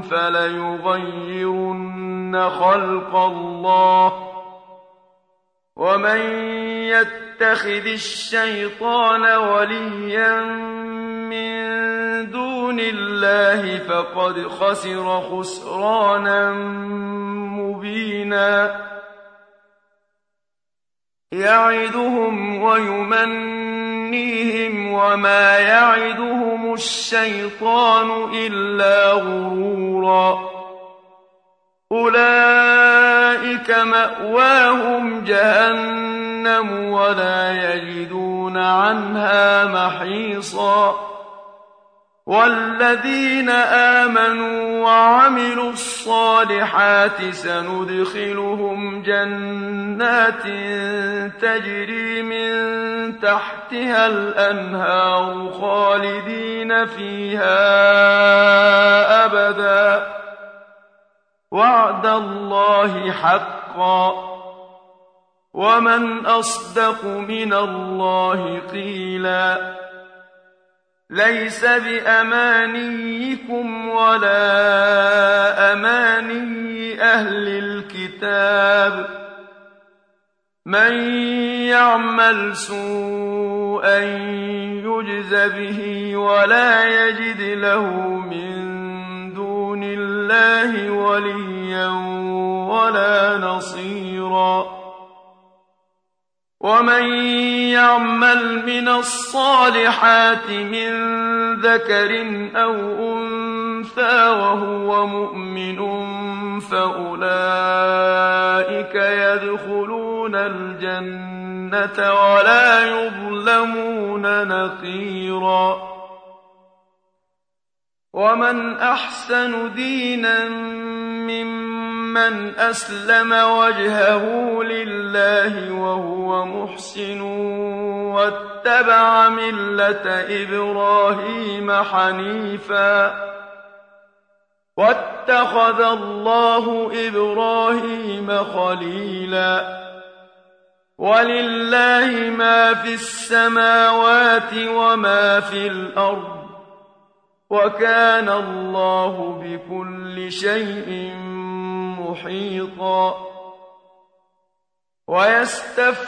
فليغيرن خلق الله ومن يتخذ الشيطان وليا من دون الله فقد خسر خسرانا مبينا يعدهم ويمنيهم وما يعدهم الشيطان إلا غرورا أولئك مأواهم جهنم ولا يجدون عنها محيصا والذين آمنوا وعملوا الصالحات سندخلهم جنات تجري من تحتها الأنهار خالدين فيها أبدا وعد الله حقا ومن أصدق من الله قيلا ليس بأمانيكم ولا أماني أهل الكتاب من يعمل سوءا يجز به ولا يجد له من دون الله وليا ولا نصيرا ومن يعمل من الصالحات من ذكر أو أنثى وهو مؤمن فأولئك يدخلون الجنة ولا يظلمون نقيرا ومن أحسن دينا ممن أسلم وجهه لله وهو محسن واتبع ملة إبراهيم حنيفا واتخذ الله إبراهيم خليلا ولله ما في السماوات وما في الأرض وكان الله بكل شيء محيطا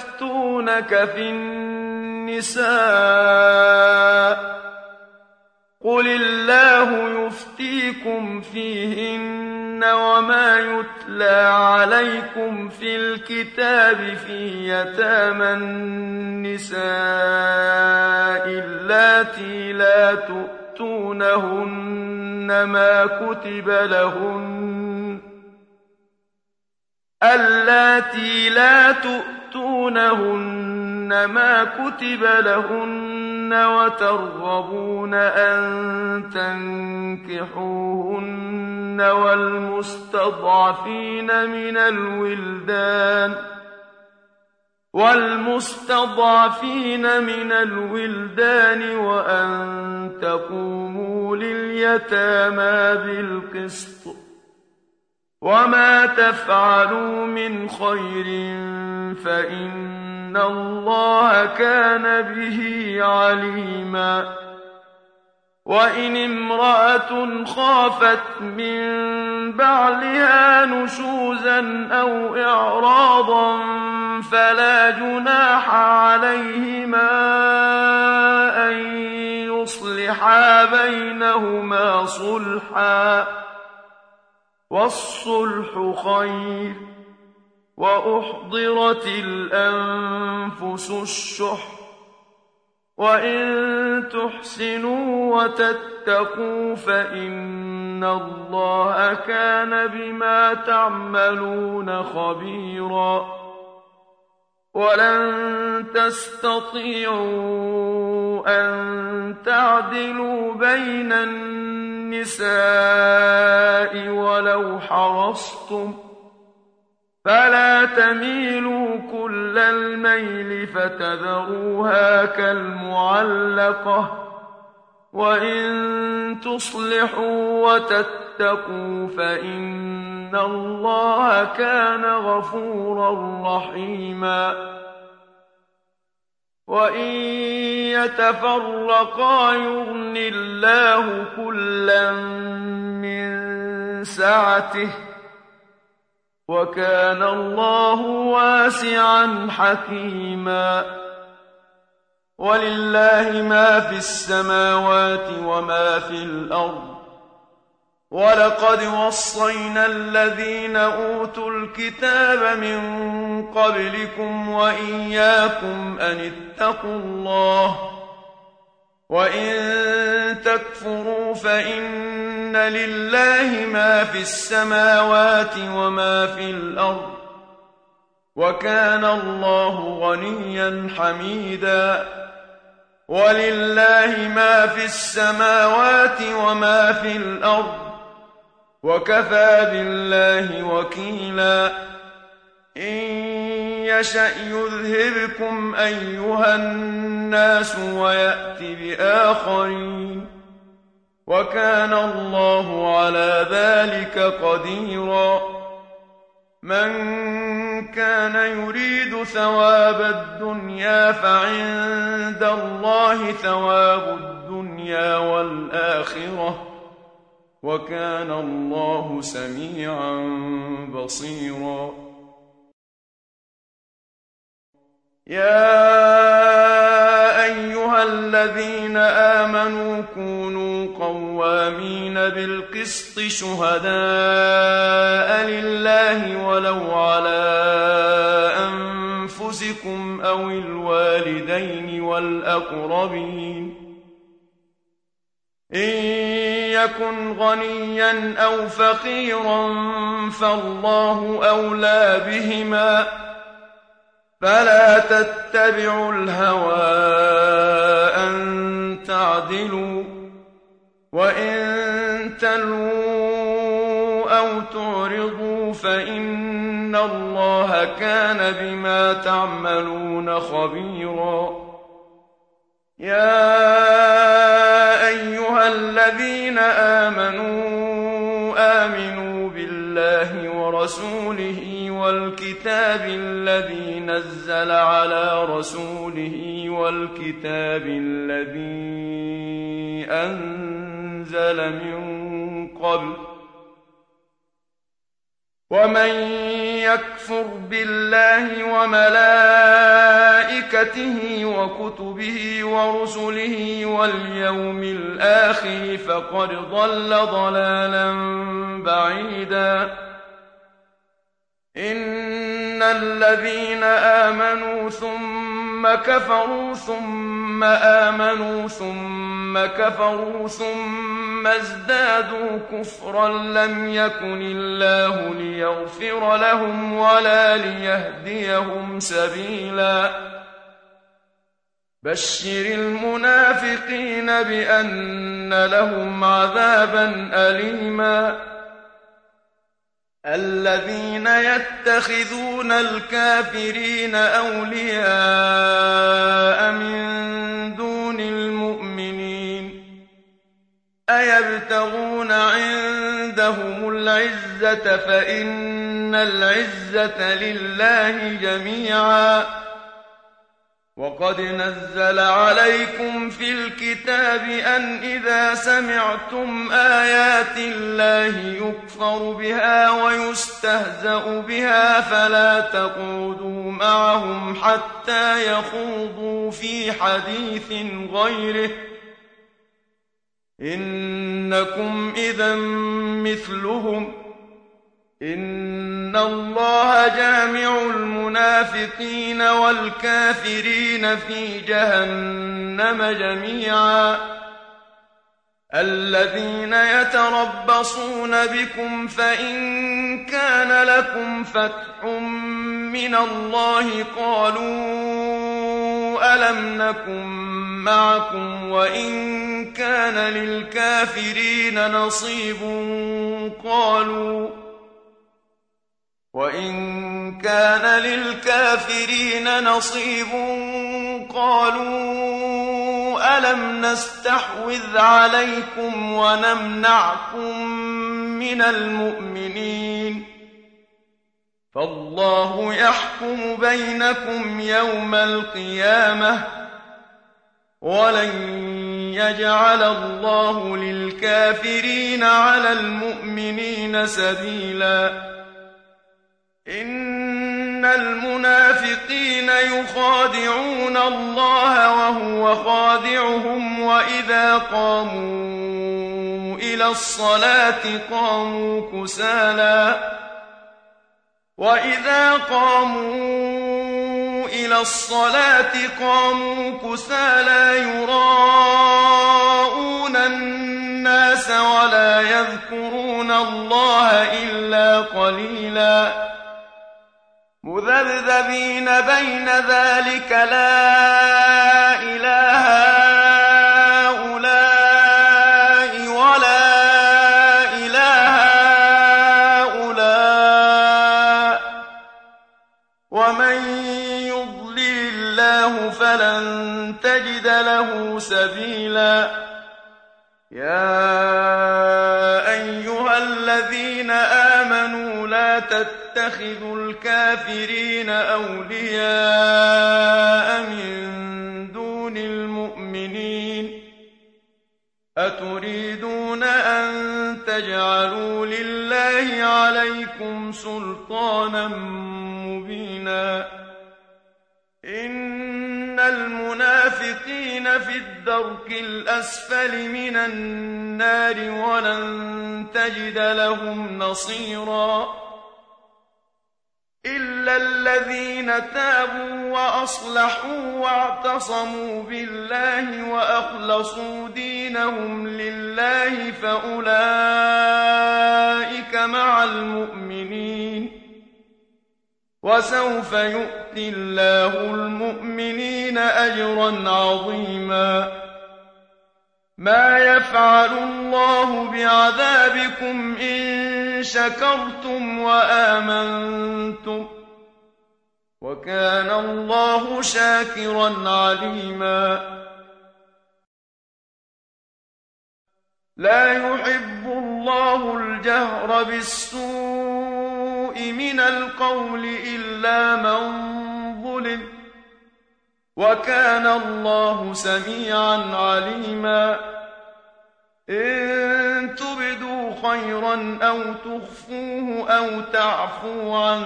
ويستفتونك في النساء قل الله يفتيكم فيهن وما يتلى عليكم في الكتاب في يتامى النساء اللاتي لا تؤتونهن ما كتب لهن اللاتي لا تؤتونهن ما كتب لهن وترغبون أن تنكحوهن والمستضعفين من الولدان والمستضعفين من الولدان وأن تقوموا لليتامى بالقسط وما تفعلوا من خير فإن الله كان به عليما وإن امرأة خافت من بعلها نشوزا أو إعراضا فلا جناح عليهما أن يصلحا بينهما صلحا والصلح خير وأحضرت الأنفس الشح وإن تحسنوا وتتقوا فإن الله كان بما تعملون خبيرا ولن تستطيعوا أن تعدلوا بين النساء ولو حرصتم فلا تميلوا كل الميل فتذروها كالمعلقة وإن تصلحوا وتتقوا فإن الله كان غفورا رحيما وإن يتفرقا يغن الله كلا من سعته وكان الله واسعا حكيما ولله ما في السماوات وما في الأرض ولقد وصينا الذين أوتوا الكتاب من قبلكم وإياكم أن اتقوا الله وإن تكفروا فإن لله ما في السماوات وما في الأرض وكان الله غنيا حميدا ولله ما في السماوات وما في الأرض وكفى بالله وكيلا إن يشأ يذهبكم أيها الناس ويأت بآخرين وكان الله على ذلك قديرا من كان يريد ثواب الدنيا فعند الله ثواب الدنيا والآخرة وكان الله سميعا بصيرا يا أيها الذين آمنوا كونوا قوامين بالقسط شهداء لله ولو على أنفسكم أو الوالدين والأقربين إن يكن غنيا أو فقيرا فالله أولى بهما فلا تتبعوا الهوى أن تعدلوا وإن تلووا أو تعرضوا فإن الله كان بما تعملون خبيرا يا أيها الذين آمنوا آمنوا بالله ورسوله والكتاب الذي نزل على رسوله والكتاب الذي أنزل من قبل ومن يكفر بالله وملائكته وكتبه ورسله واليوم الآخر فقد ضل ضلالا بعيدا إن الذين آمنوا ثم كفروا ثم آمنوا ثم كفروا ثم ازدادوا كفرا لم يكن الله ليغفر لهم ولا ليهديهم سبيلا بشر المنافقين بأن لهم عذابا أليما الذين يتخذون الكافرين أولياء من دون المؤمنين أيبتغون عندهم العزة فإن العزة لله جميعا وقد نزل عليكم في الكتاب أن إذا سمعتم آيات الله يكفر بها ويستهزأ بها فلا تقعدوا معهم حتى يخوضوا في حديث غيره إنكم إذا مثلهم إن الله جامع المنافقين والكافرين في جهنم جميعا الذين يتربصون بكم فإن كان لكم فتح من الله قالوا ألم نكن معكم وإن كان للكافرين نصيب قالوا وإن كان للكافرين نصيب قالوا ألم نستحوذ عليكم ونمنعكم من المؤمنين فالله يحكم بينكم يوم القيامة ولن يجعل الله للكافرين على المؤمنين سبيلا إن المنافقين يخادعون الله وهو خادعهم وإذا قاموا إلى الصلاة قاموا كسالى وإذا قاموا إلى الصلاة قاموا كسالى يراءون الناس ولا يذكرون الله إلا قليلا مذبذبين بين ذلك لا إله هؤلاء ولا إله هؤلاء ومن يضلل الله فلن تجد له سبيلا يا أيها الذين آمنوا لا تتخذوا الكافرين أولياء من دون المؤمنين أتريدون أن تجعلوا لله عليكم سلطانا مبينا إن المنافقين في الدرك الأسفل من النار ولن تجد لهم نصيرا إلا الذين تابوا وأصلحوا واعتصموا بالله وأخلصوا دينهم لله فأولئك مع المؤمنين وسوف يؤتي الله المؤمنين أجرا عظيما ما يفعل الله بعذابكم إن شكرتم وآمنتم وكان الله شاكرا عليما لا يحب الله الجهر بالسوء من القول إلا من ظلم وكان الله سميعا عليما إن تبدوا خيرا أو تخفوه أو تعفو عن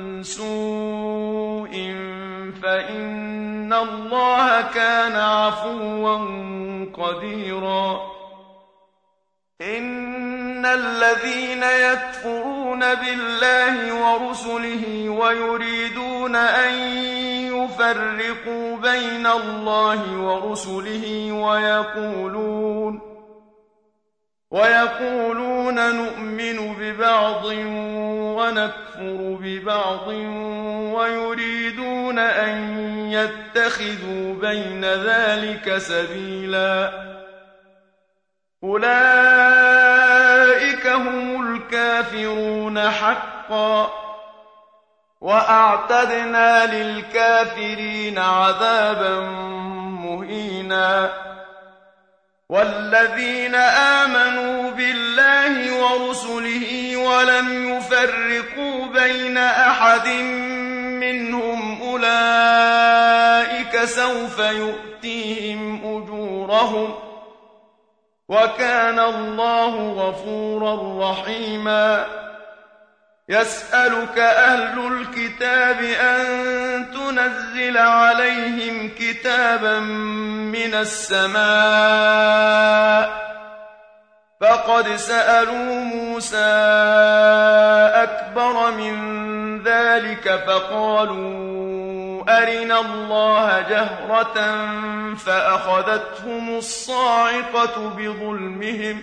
سوء فإن الله كان عفوا قديرا. إن الذين يكفرون بالله ورسله ويريدون أن يفرقوا بين الله ورسله ويقولون ويقولون نؤمن ببعض ونكفر ببعض ويريدون أن يتخذوا بين ذلك سبيلا أولئك هم الكافرون حقا وأعتدنا للكافرين عذابا مهينا. والذين آمنوا بالله ورسله ولم يفرقوا بين أحد منهم أولئك سوف يؤتيهم أجورهم وكان الله غفورا رحيما. يسألك أهل الكتاب أن تنزل عليهم كتابا من السماء فقد سألوا موسى أكبر من ذلك فقالوا أرنا الله جهرة فأخذتهم الصاعقة بظلمهم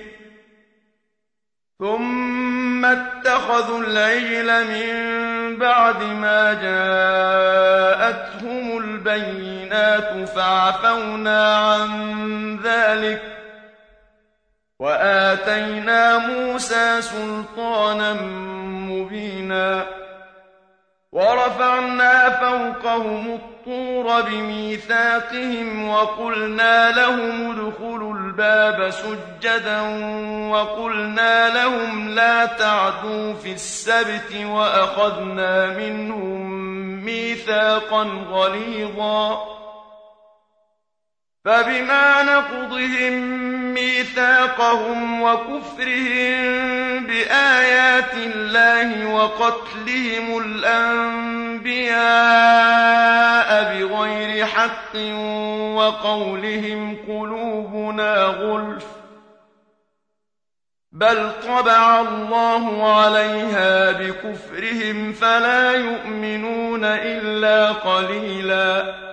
ثم اتخذوا العجل من بعد ما جاءتهم البينات فعفونا عن ذلك وآتينا موسى سلطانا مبينا. ورفعنا فوقهم الطور بميثاقهم وقلنا لهم ادخلوا الباب سجدا وقلنا لهم لا تعدوا في السبت وأخذنا منهم ميثاقا غليظا. فبما نقضهم ميثاقهم وكفرهم بآيات الله وقتلهم الأنبياء بغير حق وقولهم قلوبنا غلف بل طبع الله عليها بكفرهم فلا يؤمنون إلا قليلا.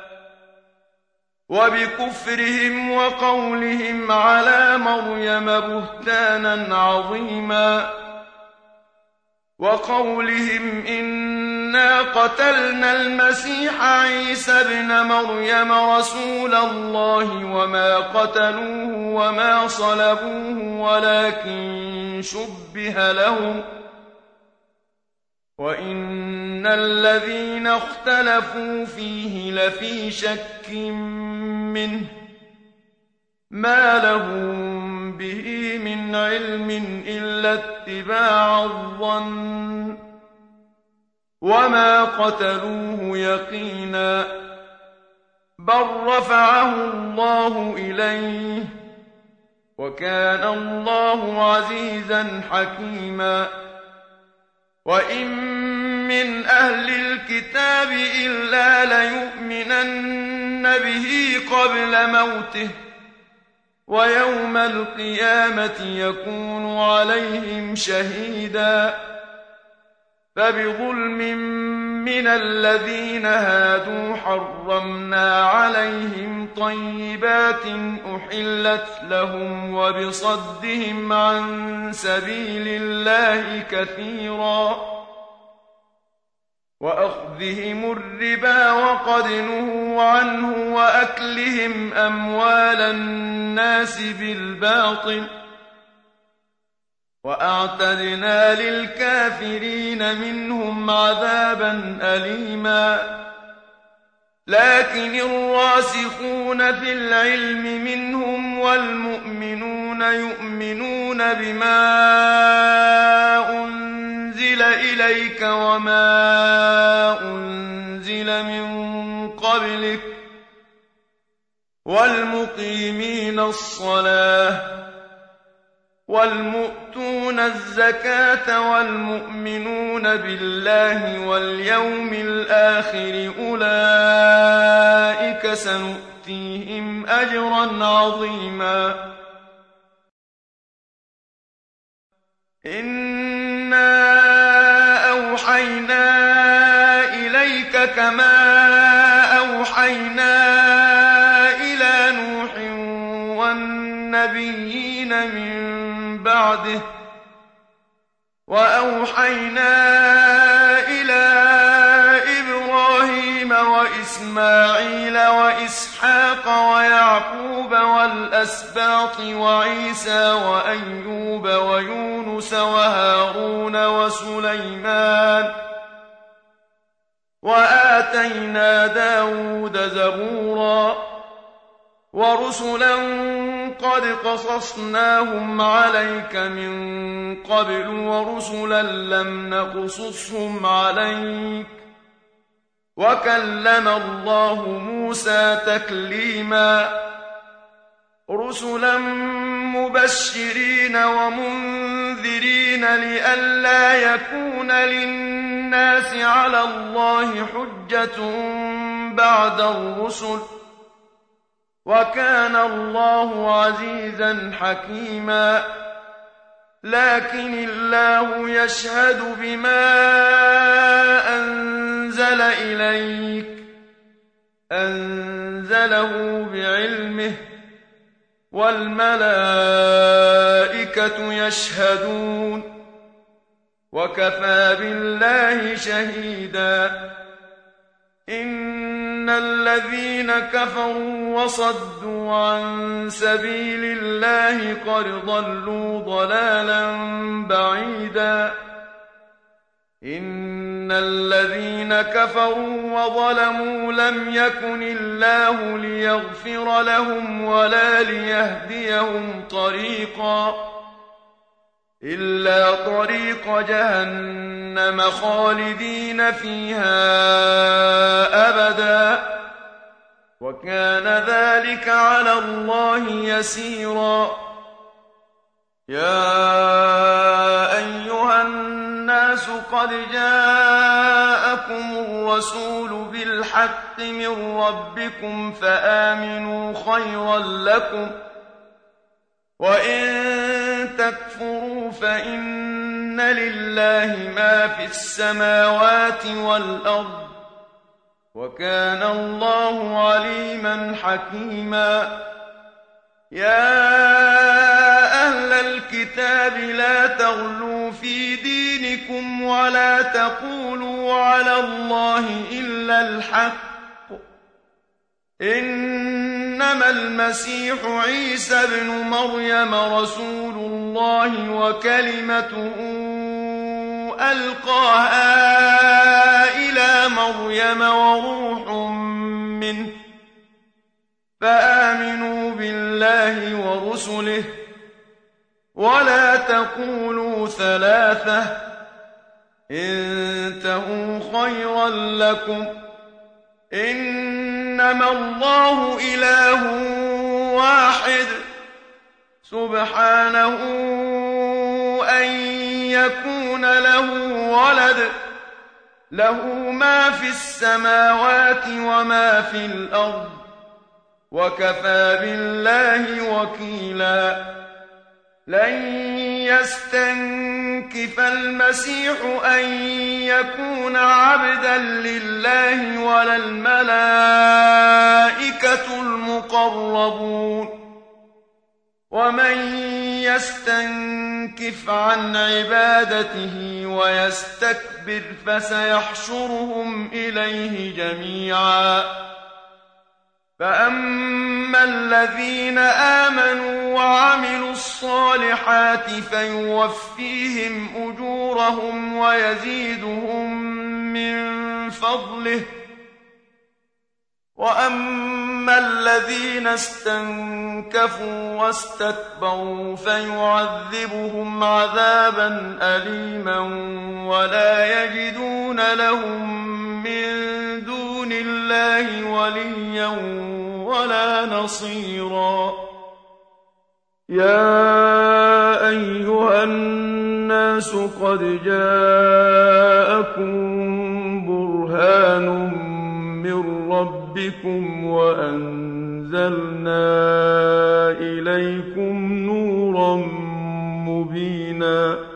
وبكفرهم وقولهم على مريم بهتانا عظيما وقولهم إنا قتلنا المسيح عيسى ابن مريم رسول الله وما قتلوه وما صلبوه ولكن شبه لهم وإن الذين اختلفوا فيه لفي شك منه ما لهم به من علم إلا اتباع الظن وما قتلوه يقينا بل رفعه الله إليه وكان الله عزيزا حكيما. وإن من أهل الكتاب إلا ليؤمنن به قبل موته ويوم القيامة يكون عليهم شهيدا. فبظلم من الذين هادوا حرمنا عليهم طيبات أحلت لهم وبصدهم عن سبيل الله كثيرا وأخذهم الربا وقد نهوا عنه وأكلهم أموال الناس بالباطل وأعتدنا للكافرين منهم عذابا أليما. لكن الراسخون في العلم منهم والمؤمنون يؤمنون بما أنزل إليك وما أنزل من قبلك والمقيمين الصلاة والمؤتون الزكاة والمؤمنون بالله واليوم الآخر أولئك سنؤتيهم أجرا عظيما إنا أوحينا إليك كما أوحينا إلى نوح والنبيين من بعده وأوحينا إلى إبراهيم وإسماعيل وإسحاق ويعقوب والأسباط وعيسى وأيوب ويونس وهارون وسليمان وآتينا داود زبورا ورسلا قد قصصناهم عليك من قبل ورسلا لم نقصصهم عليك وكلم الله موسى تكليما رسلا مبشرين ومنذرين لئلا يكون للناس على الله حجة بعد الرسل وكان الله عزيزا حكيما لكن الله يشهد بما أنزل إليك أنزله بعلمه والملائكة يشهدون وكفى بالله شهيدا إن الذين كفروا وصدوا عن سبيل الله قد ضلوا ضلالا بعيدا إن الذين كفروا وظلموا لم يكن الله ليغفر لهم ولا ليهديهم طريقا إلا طريق جهنم خالدين فيها أبدا وكان ذلك على الله يسيرا يا أيها الناس قد جاءكم الرسول بالحق من ربكم فآمنوا خيرا لكم وإن تكفروا فإن لله ما في السماوات والأرض وكان الله عليما حكيما يا أهل الكتاب لا تغلوا في دينكم ولا تقولوا على الله إلا الحق إنما المسيح عيسى ابن مريم رسول الله وكلمته ألقاها إلى مريم وروح منه فآمنوا بالله ورسله ولا تقولوا ثلاثة انتهوا خيرا لكم إنما الله إله واحد سبحانه أن يكون له ولد له ما في السماوات وما في الأرض وكفى بالله وكيلا لن يستنكف المسيح أن يكون عبدا لله ولا الملائكة المقربون ومن يستنكف عن عبادته ويستكبر فسيحشرهم إليه جميعا فأما الذين آمنوا وعملوا الصالحات فيوفيهم أجورهم ويزيدهم من فضله وأما الذين استنكفوا واستكبروا فيعذبهم عذابا أليما ولا يجدون لهم من دون الله وليا ولا نصيرا يا أيها أيها الناس قد جاءكم برهان من ربكم وأنزلنا إليكم نورا مبينا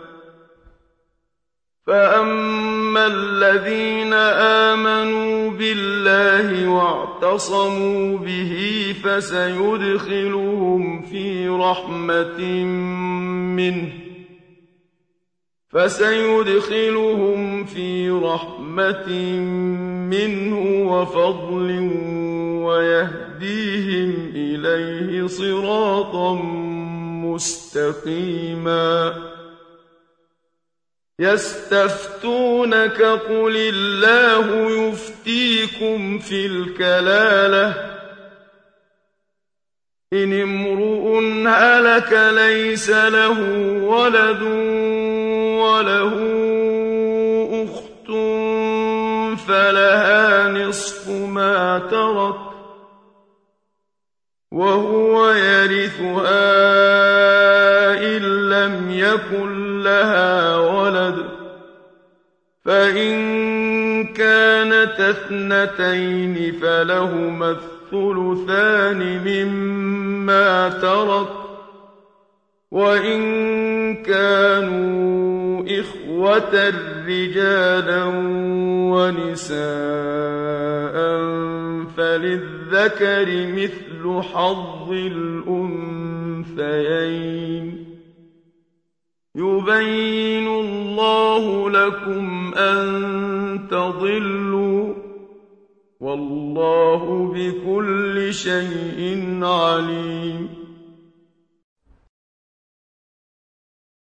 فأما الذين آمنوا بالله واعتصموا به فسيدخلهم في رحمة منه فسيدخلهم في رحمة منه وفضل ويهديهم إليه صراطا مستقيما يستفتونك قل الله يفتيكم في الكلالة إن امرؤ هلك ليس له ولد وله أخت فلها نصف ما ترك وهو يرثها إن لم يكن لها ولد فإن كانت اثنتين فلهما الثلثان مما ترك وإن كانوا إخوة رجالا ونساء فللذكر مثل حظ الأنثيين يبين الله لكم أن تضلوا والله بكل شيء عليم